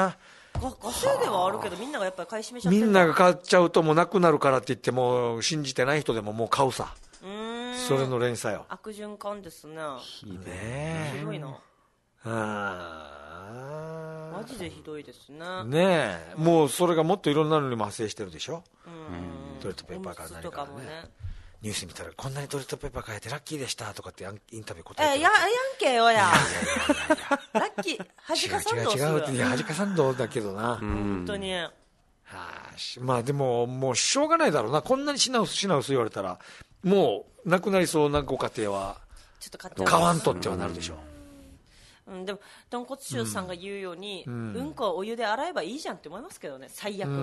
稼いではあるけどみんながやっぱり買い占めちゃってみんなが買っちゃうともうなくなるからって言っても信じてない人でももう買うさ。 うーん、 それの連鎖よ。 悪循環ですね。 ひねえ。 ひどいな。 あマジでひどいですね。 ねえ、もうそれがもっといろんなのにも派生してるでしょ。 うん、 トイレットペーパーから何からね。 ねニュース見たらこんなにトイレットペーパー買えてラッキーでしたとかってインタビュー答えてる。 えややんけよや。ラッキーはじかさんどうする。 違う違う違うって、いやはじかさんどうだけどな。 本当に。 はあ、まあでももうしょうがないだろうな。こんなに品薄品薄言われたらもうなくなりそうなご家庭はちょっと買っちゃう。 買わんとってはなるでしょう。 うん、でも豚骨臭さんが言うように、うん、うんこはお湯で洗えばいいじゃんって思いますけどね、最悪。うん、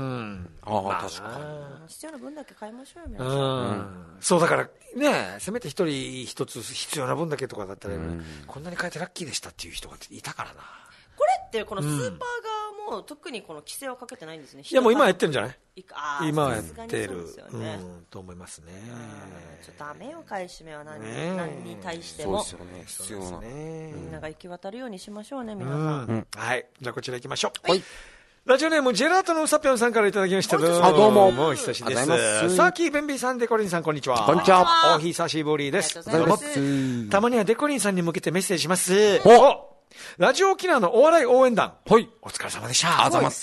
ああ、まあ、確かに必要な分だけ買いましょうよ皆さん。 うん、そうだからね、せめて一人一つ必要な分だけとかだったら、うん、こんなに買えてラッキーでしたっていう人がいたからな。 これってこのスーパー側も特にこの規制はかけてないんですね。 いやもう今やってるんじゃない？今はやってる、 ね、 うん、と思いますね。 ちょっとダメよ、買い占めは何、ね、何に対しても。 そうですよね、必要な、 ね、みんなが行き渡るようにしましょうね、皆さん。 うん、はい、じゃあこちら行きましょう。 はい。 ラジオネームジェラートのうさぴょんさんからいただきました。 あ、どうも。 もう久しぶりです。サーキーベンビーさん、デコリンさん、こんにちは。 こんにちは。 お久しぶりです。 どうも。 たまにはデコリンさんに向けてメッセージします。おラジオ沖縄のお笑い応援団。 はい。 お疲れ様でした。 あざます。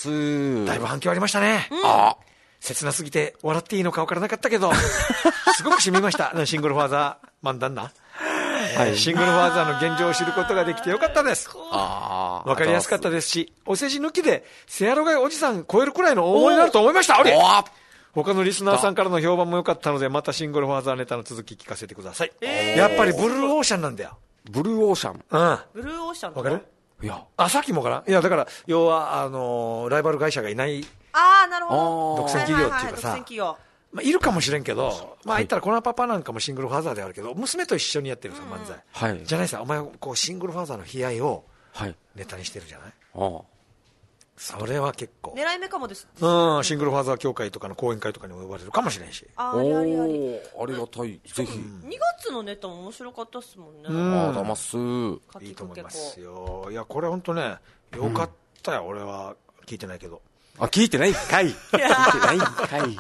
だいぶ反響ありましたね。 うん、 あ切なすぎて笑っていいのか分からなかったけど、すごく染みました。シングルファーザー漫談な。はい、シングルファーザーの現状を知ることができてよかったです。あ分かりやすかったですし、お世辞抜きでセアロガイおじさん超えるくらいの大物になると思いました。あれ他のリスナーさんからの評判も良かったので、またシングルファーザーネタの続き聞かせてください。えー、やっぱりブルーオーシャンなんだよ。 ブルーオーシャン。 うん。 ブルーオーシャン。 わかる？ いや。 あ、さっきもかな？いや、だから、要は、あのー、ライバル会社がいない。 ああ、なるほど。独占企業っていうかさ。 独占企業。 まあ、いるかもしれんけど、まあ、言ったらこのパパなんかもシングルファーザーであるけど、娘と一緒にやってるさ、漫才。はい。じゃないさ、お前、こう、シングルファーザーの悲哀を、はい。ネタにしてるじゃない？ああ。それは結構。 狙い目かもです。 うん、シングルファーザー協会とかの講演会とかにも呼ばれるかもしれんし。 ああ、ありありあり。 ありがたい。ぜひ。 にがつのネタも面白かったっすもんね。 ああ、だます。 いいと思いますよ。いや、これ本当ね、よかったよ、俺は。聞いてないけど。 あ、聞いてないんかい。聞いてないんかい。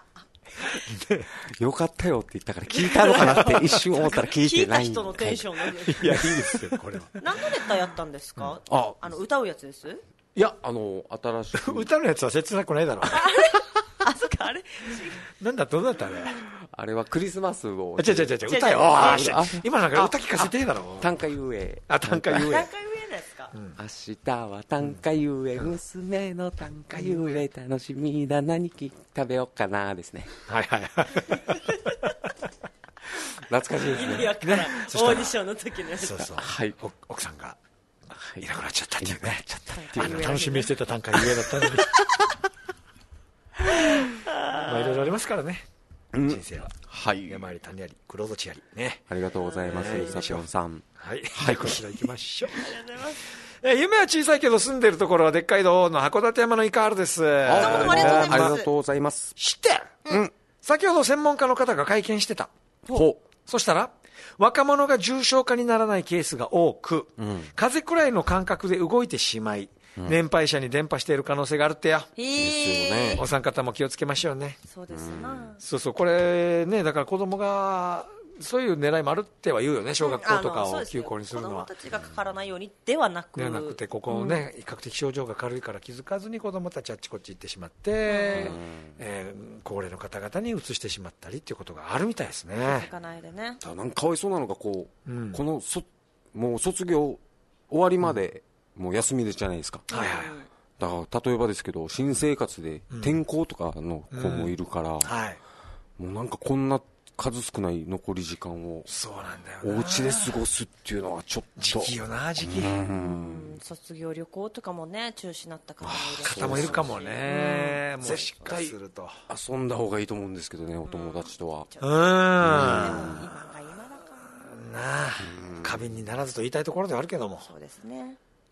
よかったよって言ったから聞いたのかなって一瞬思ったら聞いてない。 聞いた人のテンションが。いや、いいですよ、これは。 何のネタやったんですか？ うん、あ、 あの、歌うやつです？ いや、あの、新しい。 歌のやつは切なくないだろう。 あ、そっか、あれなんだ、どうだったあれ。 あれはクリスマスを。 違う違う違う、歌よ。今なんか歌聞かせてだろ。 短歌ゆえ。 あ、短歌ゆえ。 短歌ゆえですか？ 明日は短歌ゆえ、娘の短歌ゆえ、楽しみだ、何食べようかな、ですね。 はいはいはい。 懐かしいですね。 意味わからん。オーディションの時のやつ。 そうそう。 はい。 奥さんがいなくなっちゃったっていうね。あの楽しみにしてた短歌ゆえだったのに。まあいろいろありますからね。人生は。はい。山あり谷あり、黒土地ありね。 ありがとうございます。サピョンさん。 はい。はい、こちら行きましょう。ありがとうございます。え夢は小さいけど住んでるところはでっかい道の函館山のイカールです。 ありがとうございます。 知って、うん、先ほど専門家の方が会見してた。 ほう。 そしたら若者が重症化にならないケースが多く、うん、風邪くらいの感覚で動いてしまい、うん、年配者に伝播している可能性があるってよ。 ですよね。 お三方も気をつけましょうね。 そうですな、うん、 そうそう、これね、だから子供がそういう狙いもあるっては言うよね、小学校とかを休校にするのは。 子供たちがかからないようにではなく、 ではなくて、ここね、うん、比較的症状が軽いから気づかずに子供たちあっちこっち行ってしまって、うんえー、高齢の方々にうつしてしまったりっていうことがあるみたいですね。 気づかないでね。 なんかかわいそうなのがこう、うん、このそもう卒業終わりまでもう休みでじゃないですか。 はいはい。 だから例えばですけど新生活で転校とかの子もいるから、うんうんはい、もうなんかこんな数少ない残り時間をそうなんだよお家で過ごすっていうのはちょっと時期よな時期、うんうん卒業旅行とかもね中止になった方もいる方もいるかもね、うん、もしかすると遊んだ方がいいと思うんですけどね、お友達とはうん、うん、今が今だからなあ、うん、過敏にならずと言いたいところではあるけどもそうですね、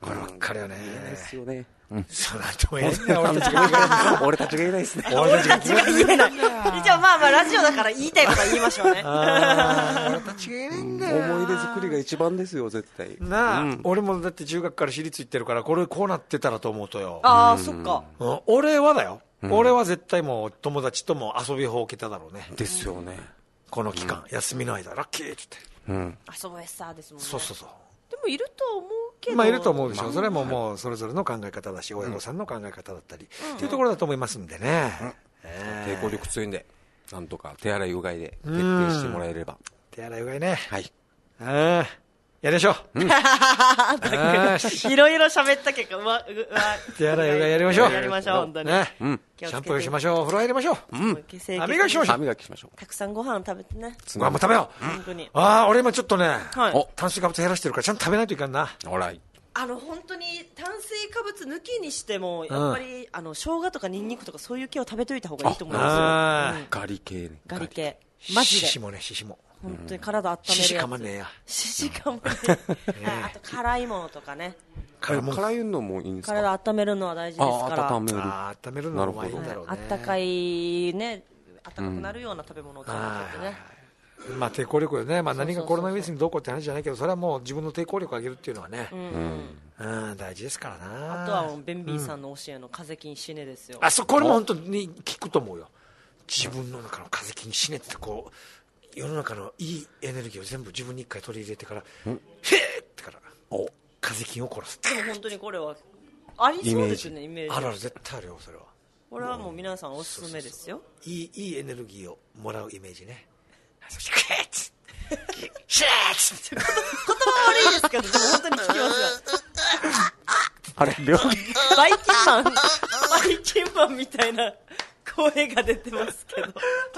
こればっかりはね。 言えないですよね。うん、 そうなんとも言えない。俺たちが言えない。 俺たちが言えないですね。 俺たちが言えない。一応まあまあラジオだから言いたいことは言いましょうね。 俺たちが言えないんだよ。 思い出作りが一番ですよ、絶対。 なあ、 うん、 俺もだって中学から私立行ってるから、これこうなってたらと思うとよ。 ああ、そっか。 うん、俺はだよ。うん、俺は絶対もう友達とも遊びほうけただろうね。 ですよね。 この期間、うん、休みの間、ラッキーって言って。うん、 遊ぼえさですもんね。 そうそうそう。 でもいると思うけど。 まあいると思うでしょ。それももうそれぞれの考え方だし、親御さんの考え方だったり、うん、っていうところだと思いますんでね。うんえー、抵抗力強いんで、なんとか手洗いうがいで徹底してもらえれば。 手洗いうがいね。 はい。 ああ。やりましょう。うん、 いろいろ喋った結果、うわ、うわ。 手洗いうがいやりましょう。 やりましょう、本当に。 ね。うん。シャンプーしましょう。お風呂入りましょう。うん。歯磨きしましょう。 歯磨きしましょう。 たくさんご飯食べてね。 ご飯も食べよう。本当に。ああ、俺今ちょっとね、炭水化物減らしてるから、ちゃんと食べないといかんな。 ほら。 あの本当に炭水化物抜きにしてもやっぱり、うん、あの生姜とかニンニクとかそういう系を食べといた方がいいと思いますよ、うん、 ガリ系ねガリ系マジでシシもねシシも本当に体温めるやつシシかまんねえやシシかまんねえあと辛いものとかね辛いのもいいんですか体温めるのは大事ですからあ温めるあ温めるのもいいんだろうねあったかいねあったかくなるような食べ物を食べてね、 うんまあ、抵抗力よね、まあ、何がコロナウイルスにどうこうって話じゃないけどそれはもう自分の抵抗力を上げるっていうのはね、うんうん、大事ですからな。 あとはもうベンビーさんの教えの風邪菌死ねですよ、 うん、あそこれも本当に聞くと思うよ。自分の中の風邪菌死ねってこう世の中のいいエネルギーを全部自分に一回取り入れてからへえってからお風邪菌を殺す。 でも本当にこれはありそうですねイメージあるある絶対あるよそれは。 これはもう皆さんおすすめですよ。 いいいいエネルギーをもらうイメージね。そしてクエッツシェーツ言葉悪いですけどでも本当に聞きますよあれ両バイキンマンバイキンマンみたいな声が出てますけど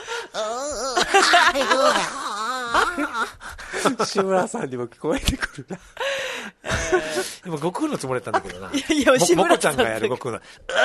志村さんにも聞こえてくるな、 えー、今悟空のつもりだったんだけどないやいや志村さんもこちゃんがやる悟空の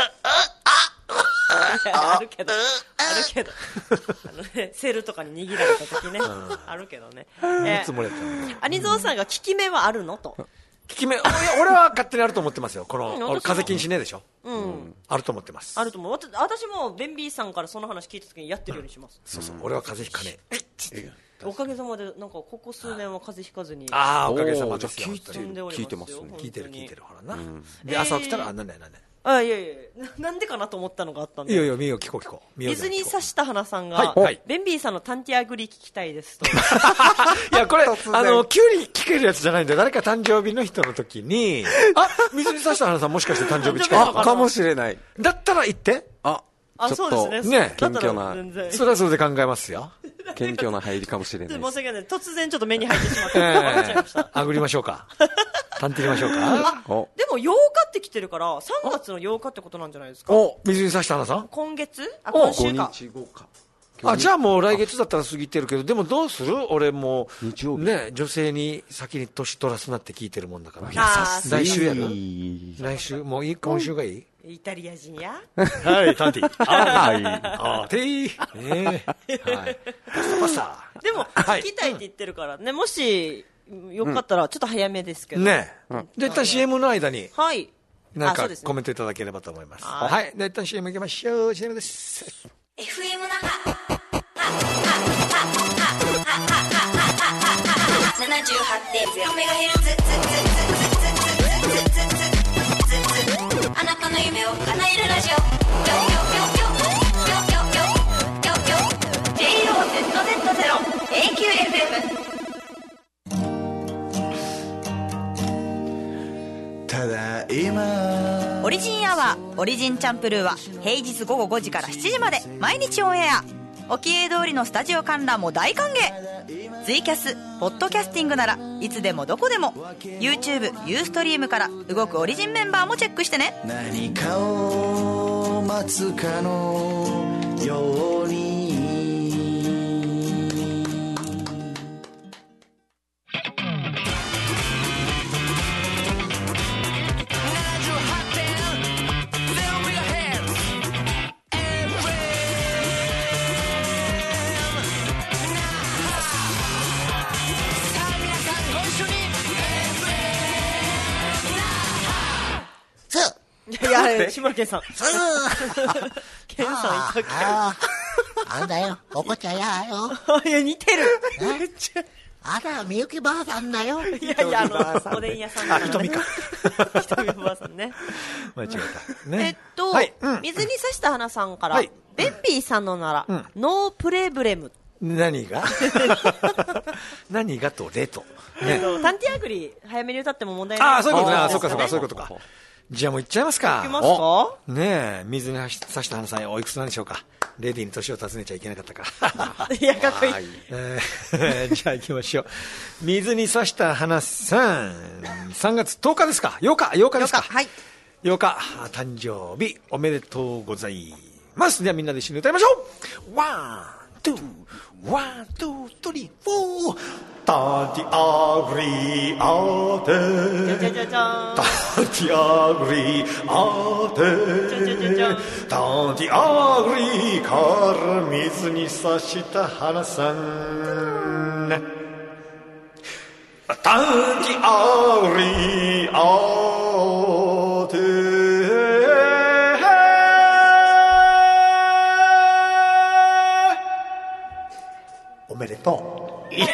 あるけど、あるけど、あのね、セルとかに握られた時ね、うん、あるけどね。 えー、 兄蔵さんが効き目はあるのと。 効き目、俺は勝手にあると思ってますよ。この、俺風邪禁止ねでしょ。うん。あると思ってます。 あると思う。私もベンビーさんからその話聞いた時にやってるようにします。 うん、そうそう、俺は風邪ひかねえ。おかげさまで、なんかここ数年は風邪ひかずに。 ああ、おかげさまで聞いてる。聞いてますね。 聞いてる聞いてる。ほらな。うん、で、朝起きたら、あ、なんだよなんだよ。 あいやいやなんでかなと思ったのがあったんで。 いやいや見よ聞こう聞こう。 水に刺した花さんが、はいはい、ベンビーさんのタンティアグリ聞きたいですと。 いやこれあの急に聞けるやつじゃないんだよ。誰か誕生日の人の時にあ水に刺した花さんもしかして誕生日近いのかな。 かもしれない。 だったら言って。 ああそうですね。ね謙虚なそれはそれで考えますよ。 謙虚な入りかもしれない。 申し訳ない。突然ちょっと目に入ってしまって、えー、分かっちゃいました。 あぐりましょうか。探偵りましょうか。 でもようかって来てるからさんがつのようかってことなんじゃないですか。 お水に刺した花さん。 今月あ今週か。 ごにちごか。 あじゃあもう来月だったら過ぎてるけどでもどうする。俺もね女性に先に年取らすなって聞いてるもんだから。来週やる。来週もういい今週がいい。 イタリア人やはいタンティはいあティーねはいパスタパスタでも聞きたいって言ってるからね、もしよかったらちょっと早めですけどね。で一旦 シーエム の間にはいなんかコメントいただければと思います。はいで一旦 シーエム 行きましょう。 シーエム です。 エフエム 那覇 ななじゅうはちてんゼロメガヘルツあなたの夢を叶えるラジオ ジェイオーゼットゼットゼロ エーキューエフエム ただ今オリジンアワーオリジンチャンプルーは平日午後ごじからしちじまで毎日オンエア。沖江通りのスタジオ観覧も大歓迎。ツイキャスポッドキャスティングならいつでもどこでも YouTube、ユーストリームから動くオリジンメンバーもチェックしてね。 何かを待つかのようにあ、志村けんさん。けんさんいたっけ。 ああ、なんだよ、おこちゃやよ。 いや、似てる。 めっちゃ。あら、みゆきばあさんだよ。 いやいや、あの、おでん屋さんだからね。 ひとみか。 ひとみばあさんね。 間違えた。ね。 えっと、水に刺した花さんから、ベンビーさんのなら、ノープレブレム。 何が何がとレと。 ね、タンティアグリ早めに歌っても問題ない。 ああ、そういうことね。そうかそうか、そういうことか。じゃあもういっちゃいますか。 いきますか。 ねえ、水に刺した花さん、おいくつなんでしょうか。レディーに年を尋ねちゃいけなかったか。 いや、かっこいい。 えー、じゃあ行きましょう。水に刺した花さん、さんがつとおかですか。ようか、ようかですか。 はい。 ようか、誕生日おめでとうございます。ではみんなで一緒に歌いましょう。ワン、ツー、ワン、ツー、スリー、フォー。タンティアグリアテじゃじゃじゃじゃん。 タンティアグリアテじゃじゃじゃじゃん。 タンティアグリから水に刺した花さんタンティアグリアテおめでとう。いや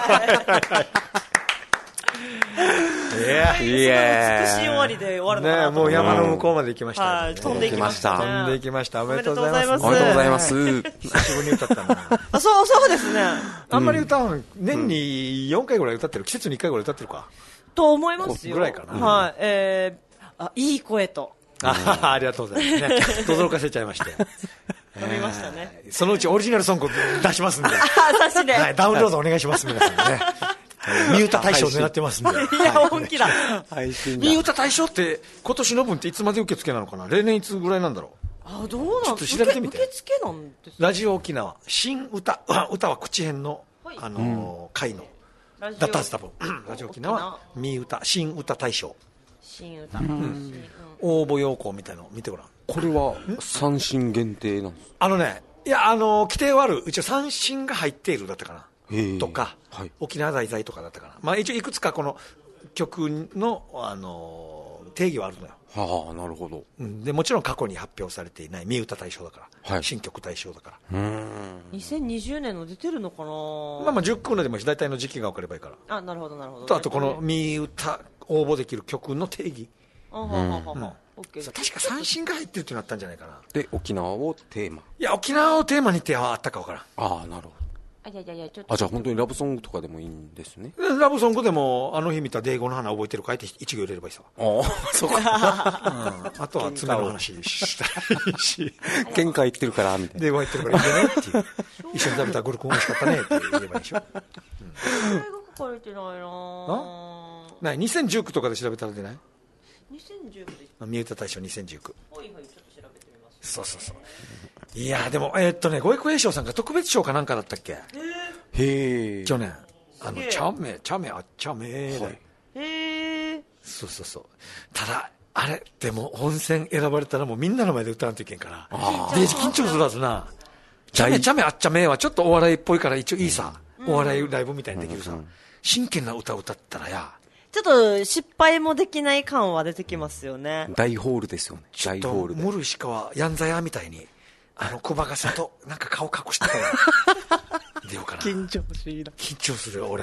いや、美しい終わりで終わるのかなとね、もう山の向こうまで行きました、ね。 飛んでいきました。 飛んでいきました。おめでとうございます。 おめでとうございます。 久しぶりに歌ったな。 あ、そう、そうですね。 あんまり歌う、年によんかいぐらい歌ってる。季節にいっかいぐらい歌ってるか。 と思いますよ。 ぐらいかな。 はい。えー、あ、いい声と。 あ, ありがとうございますね。驚かせちゃいまして。 飲みましたね。 そのうちオリジナルソング出しますんで。 あ、差しで。 はい、ダウンロードお願いします、皆さんね。ミ歌大賞狙ってますんで。 いや、本気だ。 ミ歌大賞って今年の分っていつまで受付なのかな。例年いつぐらいなんだろう。 あ、どうなんちょっと調べてみて。 受付なんです。 ラジオ沖縄新歌、歌は口編のあの会のだったはず多分。ラジオ沖縄ミ歌新歌大賞。 新歌。 応募要項みたいなの見てごらん。 これは三振限定なんです。 あのね、いや、あの規定はある。一応三振が入っているだったかなとか、 はい、 沖縄題材とかだったかな。まあ一応いくつかこの曲のあの定義はあるのよ。 はあ、なるほど。 うん、でもちろん過去に発表されていないミ歌大賞だから、 はい、 新曲大賞だから。 うん。 にせんにじゅうねんの出てるのかな。 まあまあじゅっこのでも大体の時期が分かればいいから。 あ、なるほどなるほど。 とあとこのミ歌応募できる曲の定義。 あはははは。 確か三振が入ってるってなったんじゃないかな。 で沖縄をテーマ。 いや、沖縄をテーマにってあったか分からん。 ああ、なるほど。 あ、いやいやいや、ちょっと。 あ、じゃあ本当にラブソングとかでもいいんですね。 ラブソングでもあの日見たデーゴの花覚えてるかいって一行入れればいいさ。 ああ、そうか。うん、 あとは爪の話したいし。 喧嘩言ってるからみたいな。 デーゴ入ってるからいいんじゃねっていう。一緒に食べたグルクン美味しかったねって言えばいいでしょ。 それが書かれてないなぁ。 ない、にせんじゅうきゅうとかで調べたら出ない？ にせんじゅうきゅうです。 ミ歌大賞にせんじゅうきゅう。 はいはい、ちょっと調べてみます。 そうそうそう。いやでもえー、っとね、五育栄賞さんが特別賞かなんかだったっけ？へえ。 去年あのチャメチャメあっちゃめーだよ。 へえ。 そうそうそう。ただあれでも本選選ばれたらもうみんなの前で歌わんといけんから。デージ緊張するはずな。チャメチャメあっちゃめーはちょっとお笑いっぽいから一応いいさ。お笑いライブみたいにできるさ。真剣な歌を歌ったらや。 ちょっと失敗もできない感は出てきますよね。 大ホールですよね。 大ホールで。モル石川やんざやみたいにあの小バカさとなんか顔隠してたら出ようかな。 緊張しいな。 緊張する俺。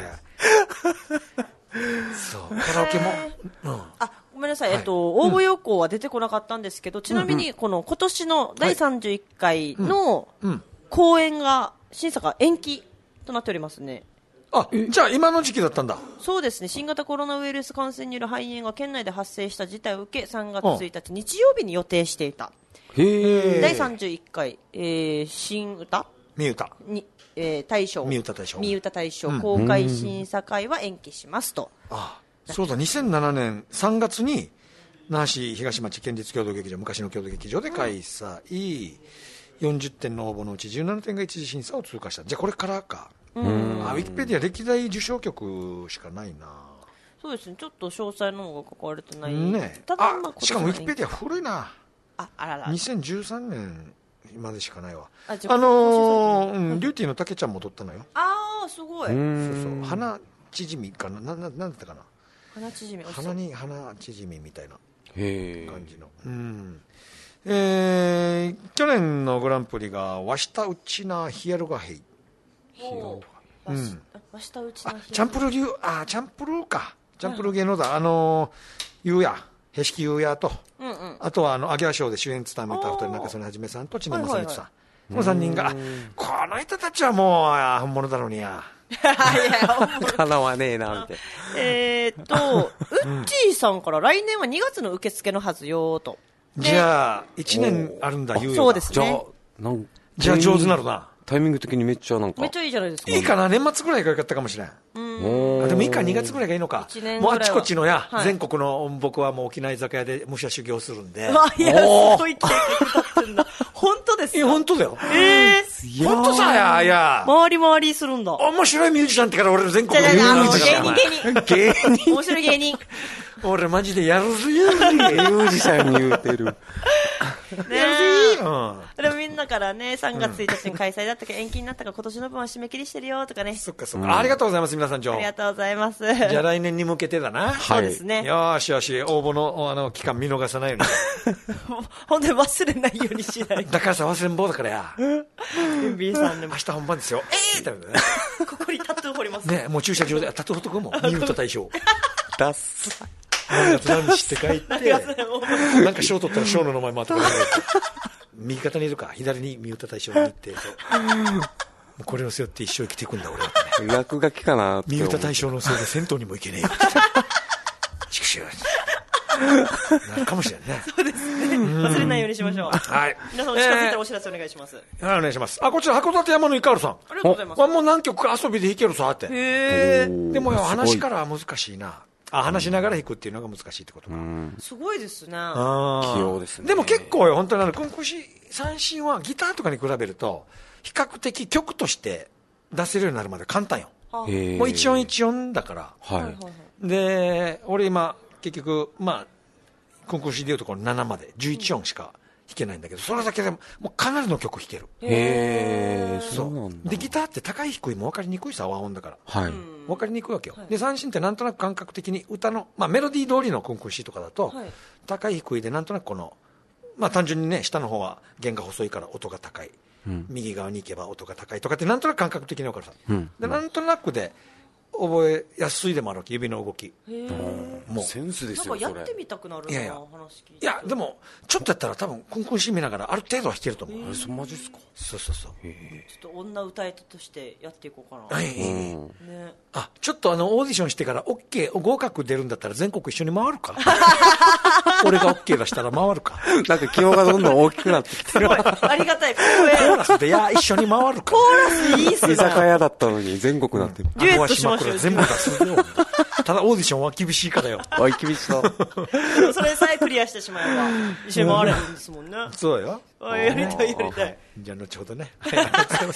そうカラオケも、うん、 あ、ごめんなさい、はい、えっと応募要項は出てこなかったんですけど、うん、ちなみにこの今年のだいさんじゅういっかいの公演が審査が延期となっておりますね。 あ、じゃあ今の時期だったんだ。 そうですね。新型コロナウイルス感染による肺炎が県内で発生した事態を受け、さんがつついたち日曜日に予定していたへだいさんじゅういっかい、えー、新歌ミ歌に、えー、大賞ミ歌大賞ミ歌大賞公開審査会は延期しますと。 ああ、そうだ、にせんななねんさんがつに那覇市東町県立郷土劇場、昔の郷土劇場で開催、うん、よんじゅってんの応募のうちじゅうななてんが一次審査を通過した。じゃあこれからか。うん、あ、ウィキペディア歴代受賞曲しかないな。 そうですね、ちょっと詳細の方が書かれてない、 ね、 ただ、まあ、 しかもウィキペディア古いな。 あ、あららにせんじゅうさんねんまでしかないわ。あ、あのー、うん、リューティーのたけちゃんも撮ったのよ。 ああ、すごい。 そうそう、花縮みかな、な、な、なんだったかな。 花縮み、 花に花縮みみたいな。 感じの。うん。えー、去年のグランプリが、わしたうちなヒヤルガヘイ。 ヒヤルガヘイ。うん。わしたうちなヒヤルガヘイ。 チャンプル流、あ、チャンプルか。チャンプル芸能だ。あのー、ゆうや。へしきゆうやと、うんうん、あとはあのアギャーショーで主演務めた二人、中曽根はじめさんと千葉正光さん、このさんにんが、この人たちはもう本物だろうにやかなわねえなみたいな。 えーっとウッチーさんから来年はにがつの受付のはずよと。 じゃあいちねんあるんだ、猶予が。 そうですね。 じゃあなんじゃあ上手なるな。 タイミング的にめっちゃなんかめっちゃいいじゃないですか。 いいかな、年末ぐらいが良かったかもしれん。うん、でもいいか、にがつぐらいがいいのか。もうあちこちのや、はい、全国の僕はもう沖縄居酒屋で武者修行するんで。 あ、いや、すごい経験だってんだ。本当ですか？ いや、本当だよ。 えー、本当さや、いや。 回り回りするんだ。 面白いミュージシャンってから俺全国のミュージシャン。 芸人、芸人。芸人。面白い芸人。 俺マジでやるぞやるぞ。 ミュージシャンに言うてる。 ねえ、うん、でもみんなからね、さんがつついたちに開催だったけど延期になったから今年の分は締め切りしてるよとかね。 そっかそっか、うん、ありがとうございます皆さん。 ありがとうございます。 じゃあ来年に向けてだな。 そうですね。 よしよし、応募のあの期間見逃さないように。 本当に忘れないようにしない。 だからさ、忘れん坊だからや。 エムビー さんでも明日本番ですよ。ええー、ってね。 ここにタトゥー彫りますね。もう駐車場でタトゥー彫っとくもん。ミュート対象。 ダッサ。 何月何日って書いて、なんか賞取ったら賞の名前回ってこない。右肩にいるか、左にミュート対象に行って、これを背負って一生生きていくんだ俺はってね。落書きかなって。 ミュート対象のせいで銭湯にも行けねえよって。畜生。なるかもしれんね。 そうですね。忘れないようにしましょう。 はい。 皆さん、近づいたらお知らせお願いします。 はい、お願いします。あ、こちら函館山のイカールさん。 ありがとうございます。 もう何曲か遊びで弾けるさって。 へー。でもよ、話からは難しいな。あ、話しながら弾くっていうのが難しいってことか。 すごいですね。 器用ですね。 でも結構よ、本当にあの、くんくし三振はギターとかに比べると、比較的曲として出せるようになるまで簡単よ。もう一音一音だから。 はい。 で、俺今、結局、まあ、くんくしでいうところななまで、じゅういち音しか弾けないんだけど、それだけでも、もうかなりの曲弾ける。 へー、そうなんだ。 で、ギターって高い低いも分かりにくいさ、和音だから。 はい。 分かりにくいわけよ。で、三振ってなんとなく感覚的に歌の、まあメロディー通りのくんくしとかだと、高い低いでなんとなくこの、まあ単純にね、下の方は弦が細いから音が高い。右側に行けば音が高いとかってなんとなく感覚的に分かるさ。で、なんとなくで、覚えやすいでもあるわけ、指の動き。 もうセンスですよ。 なんかやってみたくなるな。 いやいや、いやでもちょっとやったら多分くんくんし見ながらある程度は弾けると思う。 え、そマジですか。 そうそうそう。 ちょっと女歌い手としてやっていこうかな。 はい。ね。あ、ちょっとあのオーディションしてから OK 合格出るんだったら全国一緒に回るか。俺が OK 出したら回るか。 なんか気温がどんどん大きくなってきてる。 ありがたい。コーラスでいや一緒に回るか。 コーラスいいっすね。 居酒屋だったのに全国なってる。 デュエットしましょう。 全部出すよ。ただオーディションは厳しいからよ。 おい厳しそう。 それさえクリアしてしまえば一緒に回れるんですもんね。 そうよ。 やりたいやりたい。 じゃあ後ほどね。ありがとうございます。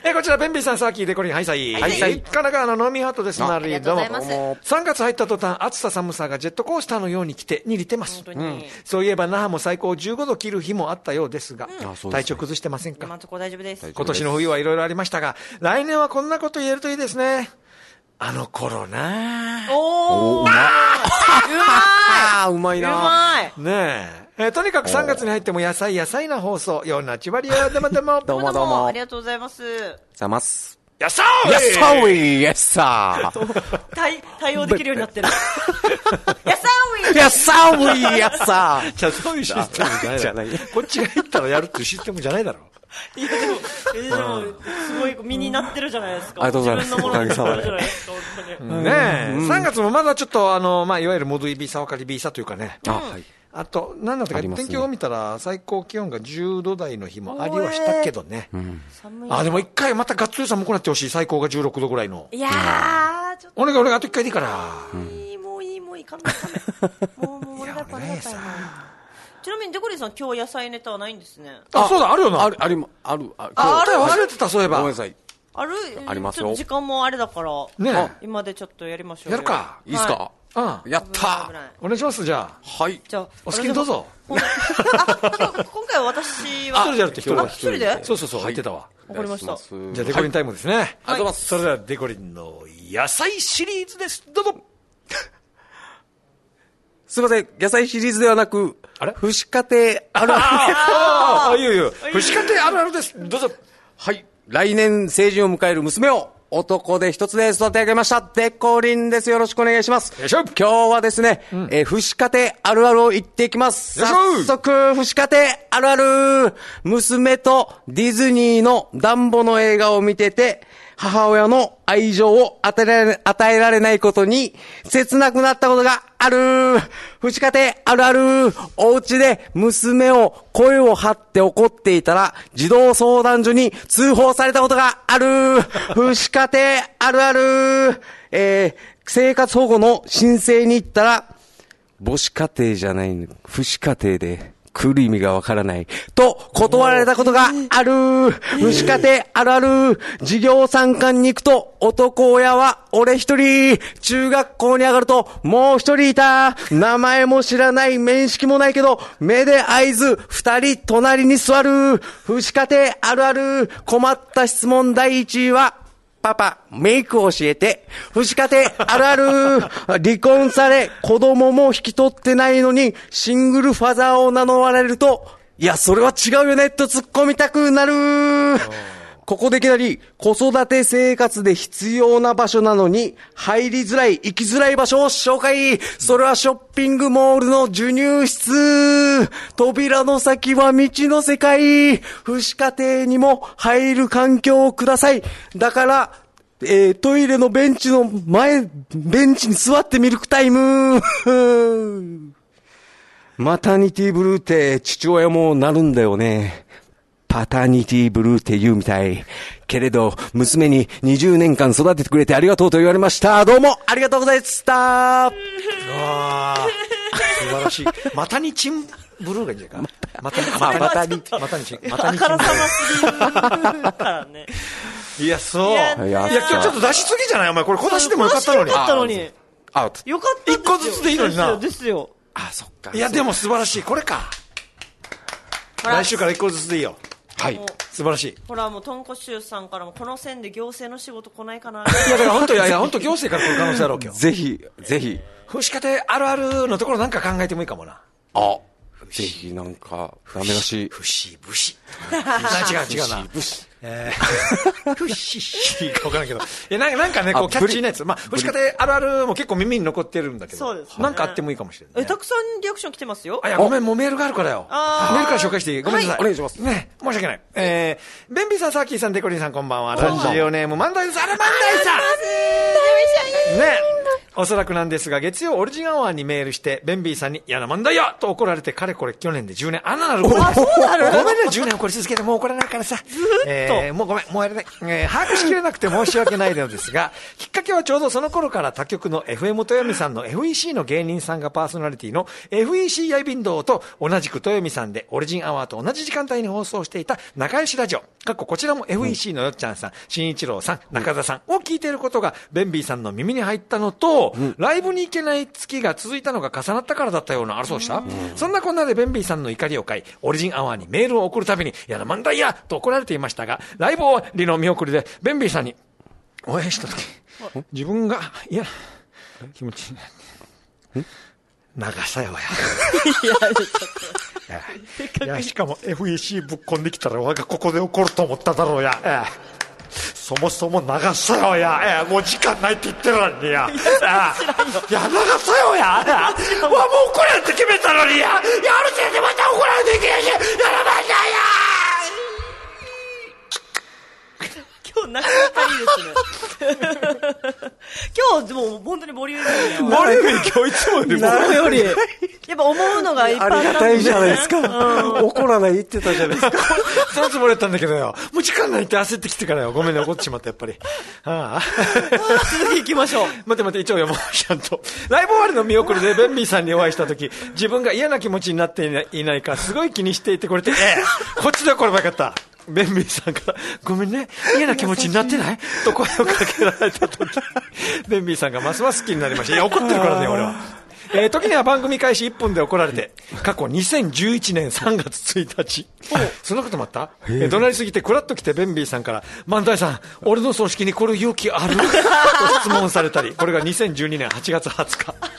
えこちらベンビーさん、サーキーデコリン、はいさい。 はいさい。神奈川の飲みハートです。 ありがとうございます。 さんがつ入った途端、暑さ寒さがジェットコースターのように来て、に似てます。 本当に。 そういえば那覇も最高じゅうごど切る日もあったようですが、体調崩してませんか。 今のところ大丈夫です。 今年の冬はいろいろありましたが、来年はこんなこと言えるといいですね。あの頃なぁ。 おー、うまい。うまいな。 うまい。 ねえ。えー、とにかくさんがつに入っても野菜野菜な放送。ようなちばりよ、どもども。 どうもどうも。 ありがとうございます。 ざます。 野菜野菜イエスサー。 対、対応できるようになってる。野菜野菜イエスサー。 じゃあそういうシステムじゃない。こっちが言ったらやるっていうシステムじゃないだろ。 いやでも、えでも、すごい身になってるじゃないですか。 ありがとうございます。 自分のものになってるじゃないですか、本当に。 ねえ、さんがつもまだちょっとあの、まあ、いわゆるモドイビサワカリビーサというかね。 あ、はい。 あと、なんだったか、天気を見たら最高気温がじゅうど台の日もありはしたけどね。あ、でも一回またガッツリ寒くなってほしい、最高がじゅうろくどぐらいの。 いやー、ちょっと。 俺が俺があと一回でいいから。 いい、もういい、もういい、かめかめ。もう、もう、俺がこれだったよな。ちなみにデコリンさん、今日野菜ネタはないんですね。 あ、そうだ、あるよな。 ある、ある、ある。 あ、あれ忘れてた、そういえば。 ごめんなさい。 あるありますよ。 時間もあれだから。 ね今でちょっとやりましょう。 やるか。 いいですか。 うん。 やったお願いします、じゃあ。はい。 じゃあ、 お好きにどうぞ。 今回は私は。 一人でやるって人は一人でそうそうそう、入ってたわ。 わかりました。 じゃあ、デコリンタイムですね。 ありがとうございます。 それでは、デコリンの野菜シリーズです。どうぞ。 すいません、野菜シリーズではなく、 あれ父子家庭あるある。 ああ、いいよいいよ。父子家庭あるあるです。どうぞ。 はい。来年成人を迎える娘を男で一つで育て上げました。でこりんです。よろしくお願いします。 よいしょ。 今日はですね、うん、えー、父子家庭あるあるを言っていきます。 よいしょ。 早速、父子家庭あるある。娘とディズニーのダンボの映画を見てて、母親の愛情を与えられ、与えられないことに切なくなったことがある。父子家庭あるある。お家で娘を声を張って怒っていたら児童相談所に通報されたことがある。父子家庭あるある。えー、生活保護の申請に行ったら母子家庭じゃないの、父子家庭で来る意味がわからないと断られたことがある。父子家庭あるある。授業参観に行くと男親は俺一人。中学校に上がるともう一人いた。名前も知らない、面識もないけど目で合図、二人隣に座る。父子家庭あるある。困った質問第一位はパパ、メイク教えて。父子家庭あるある。離婚され、子供も引き取ってないのに、シングルファザーを名乗られると、いや、それは違うよね、と突っ込みたくなる。ここでいきなり、子育て生活で必要な場所なのに、入りづらい、行きづらい場所を紹介。それはショッピングモールの授乳室。扉の先は未知の世界。父子家庭にも入る環境をください。だから、えー、トイレのベンチの前、ベンチに座ってミルクタイム。マタニティブルーって父親もなるんだよね。パタニティブルーって言うみたい。けれど、娘ににじゅうねんかん育ててくれてありがとうと言われました。どうもありがとうございました。 ああ、素晴らしい。マタニチンブルーがいいんじゃないか。マタニ、マタニ、マタニチン、マタニチン。 あからさますぎるからね。 いや、そう。いや、 いや今日ちょっと出しすぎじゃないお前。これ小出しでもよかったのに。 よかったのに。 あ、 よかった。 一個ずつでいいのにな。 ですよ。 あ、そっか。 いや、でも素晴らしい。これか。来週から一個ずつでいいよ。はい、素晴らしい。 ほらもうとんこしゅうさんからもこの線で行政の仕事来ないかな。 いやだから本当いやいや本当行政から来る可能性あるわけよ。 ぜひぜひ。 父子家庭あるあるのところなんか考えてもいいかもな。 あ、ぜひなんかダメらしい。 不死不死。違う違うな。不死。えー、不死か分からんけど。いやなんかなんかねこうキャッチーなやつ。まあ父子家庭あるあるも結構耳に残ってるんだけど。 そうです、ね。 なんかあってもいいかもしれない、ね。 えたくさんリアクション来てますよ。 あいやごめんもうメールがあるからよ。メールから紹介していい。ごめんなさい。 お願いします。 ね申し訳ない。えー、ベンビーさんサーキーさんデコリンさんこんばんは。ラジオネームマンダイさん。あらマンダイさん。ね。おそらくなんですが月曜オリジンアワーにメールしてベンビーさんに嫌な問題よと怒られてかれこれ去年でじゅうねんあんななるあそうなるごめんねじゅうねん怒り続けてもう怒らないからさずっと、えー、もうごめんもうやれない、えー、把握しきれなくて申し訳ないのですがきっかけはちょうどその頃から他局の エフエム 豊見さんの エフイーシー の芸人さんがパーソナリティの エフイーシー やいびんどうと同じく豊見さんでオリジンアワーと同じ時間帯に放送していた仲良しラジオかっここちらも エフイーシー のよっちゃんさん新一郎さん中田さんを聞いていることがベンビーさんの耳に入ったのと、うん、ライブに行けない月が続いたのが重なったからだったようなあらそうした、うん、そんなこんなでベンビーさんの怒りを買いオリジンアワーにメールを送るたびにやだ漫才やと怒られていましたがライブ終わりの見送りでベンビーさんにお会いした時自分がいや気持ちになって長さよやいやしかも エフイーシー ぶっこんできたら我がここで怒ると思っただろうや、ええそもそも長さよや、えー、もう時間ないって言ってるのにや、いや長さよや、わもうこれって決めたのにや、やるせいでまた怒られていけないし、やらまんだや。今日なかなかいいですね。今日もう本当にボリューミーボリューミー今日いつもよりもよりやっぱ思うのがいっぱいあったんで、ね、 ありがたいじゃないですか、うん、怒らない言ってたじゃないですかそのつもりだったんだけどよもう時間ないって焦ってきてからよごめんね怒ってしまったやっぱりああ続き行きましょう待って待って一応読もうちゃんとライブ終わりの見送りでベンビーさんにお会いした時自分が嫌な気持ちになっていないかすごい気にしていてこれってええこっちでこればよかったベンビーさんからごめんね嫌な気持ちになってないと声をかけられた時ベンビーさんがますます好きになりましたいや怒ってるからね俺はえー、時には番組開始いっぷんで怒られて過去にせんじゅういちねんさんがつついたちそんなこともあった、えー、怒鳴りすぎてクラッと来てベンビーさんから万代さん俺の葬式に来る勇気あると質問されたりこれがにせんじゅうにねんはちがつはつか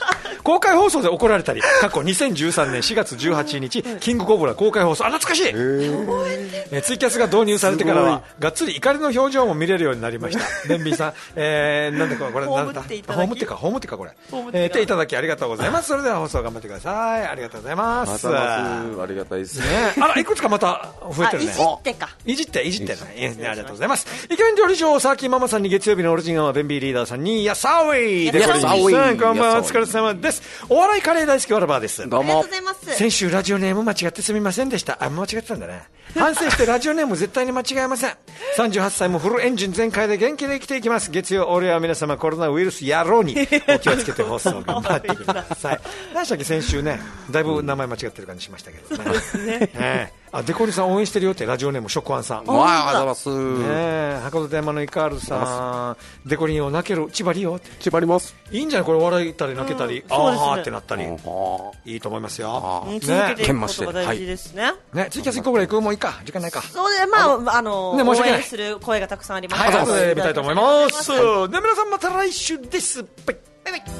公開放送で怒られたり、過去にせんじゅうさんねんしがつじゅうはちにちキングコブラ公開放送、あ、懐かしい。えツイキャスが導入されてからはがっつり怒りの表情も見れるようになりました。ベンビーさん、えー、なんでこれこれなんだ、ホームってかホームってかこれ、えー、手いただきありがとうございます。それでは放送頑張ってください。ありがとうございます。 またますありがたいですね。 あら、いくつかまた増えてるね。 いじってかいじっていじってね。ありがとうございます。イケメン料理長サーキーママさんに、月曜日のオリジンガーはベンビーリーダーさんに、やさウィーで、これさんこんばんは、お疲れ様です。お笑いカレー大好きわらばーです。 どうも。 ありがとうございます。 先週ラジオネーム間違ってすみませんでした。あ、間違ってたんだね。反省してラジオネーム絶対に間違えません。さんじゅうはっさいもフルエンジン全開で元気で生きていきます。月曜俺は皆様コロナウイルス野郎にお気をつけて放送頑張ってください。何したっけ先週ね、だいぶ名前間違ってる感じしましたけどね。ねえあ、デコリさん応援してるよってラジオネームショコアンさん。 わあ、あざます。 ね、函館山のイカールさん、デコリンを泣ける千葉りよって。 縛ります。 いいんじゃないこれ、笑いたり泣けたり、あーってなったり、 うん、 いいと思いますよ。 続けていくことが大事ですね。 ね、ツイキャスいっこぐらい行く、もういいか、時間ないか。 そうで、まあ、あの、 ね、申し訳ない。 応援する声がたくさんあります。 はい、後で見たいと思います。で、皆さんまた来週です。バイバイ。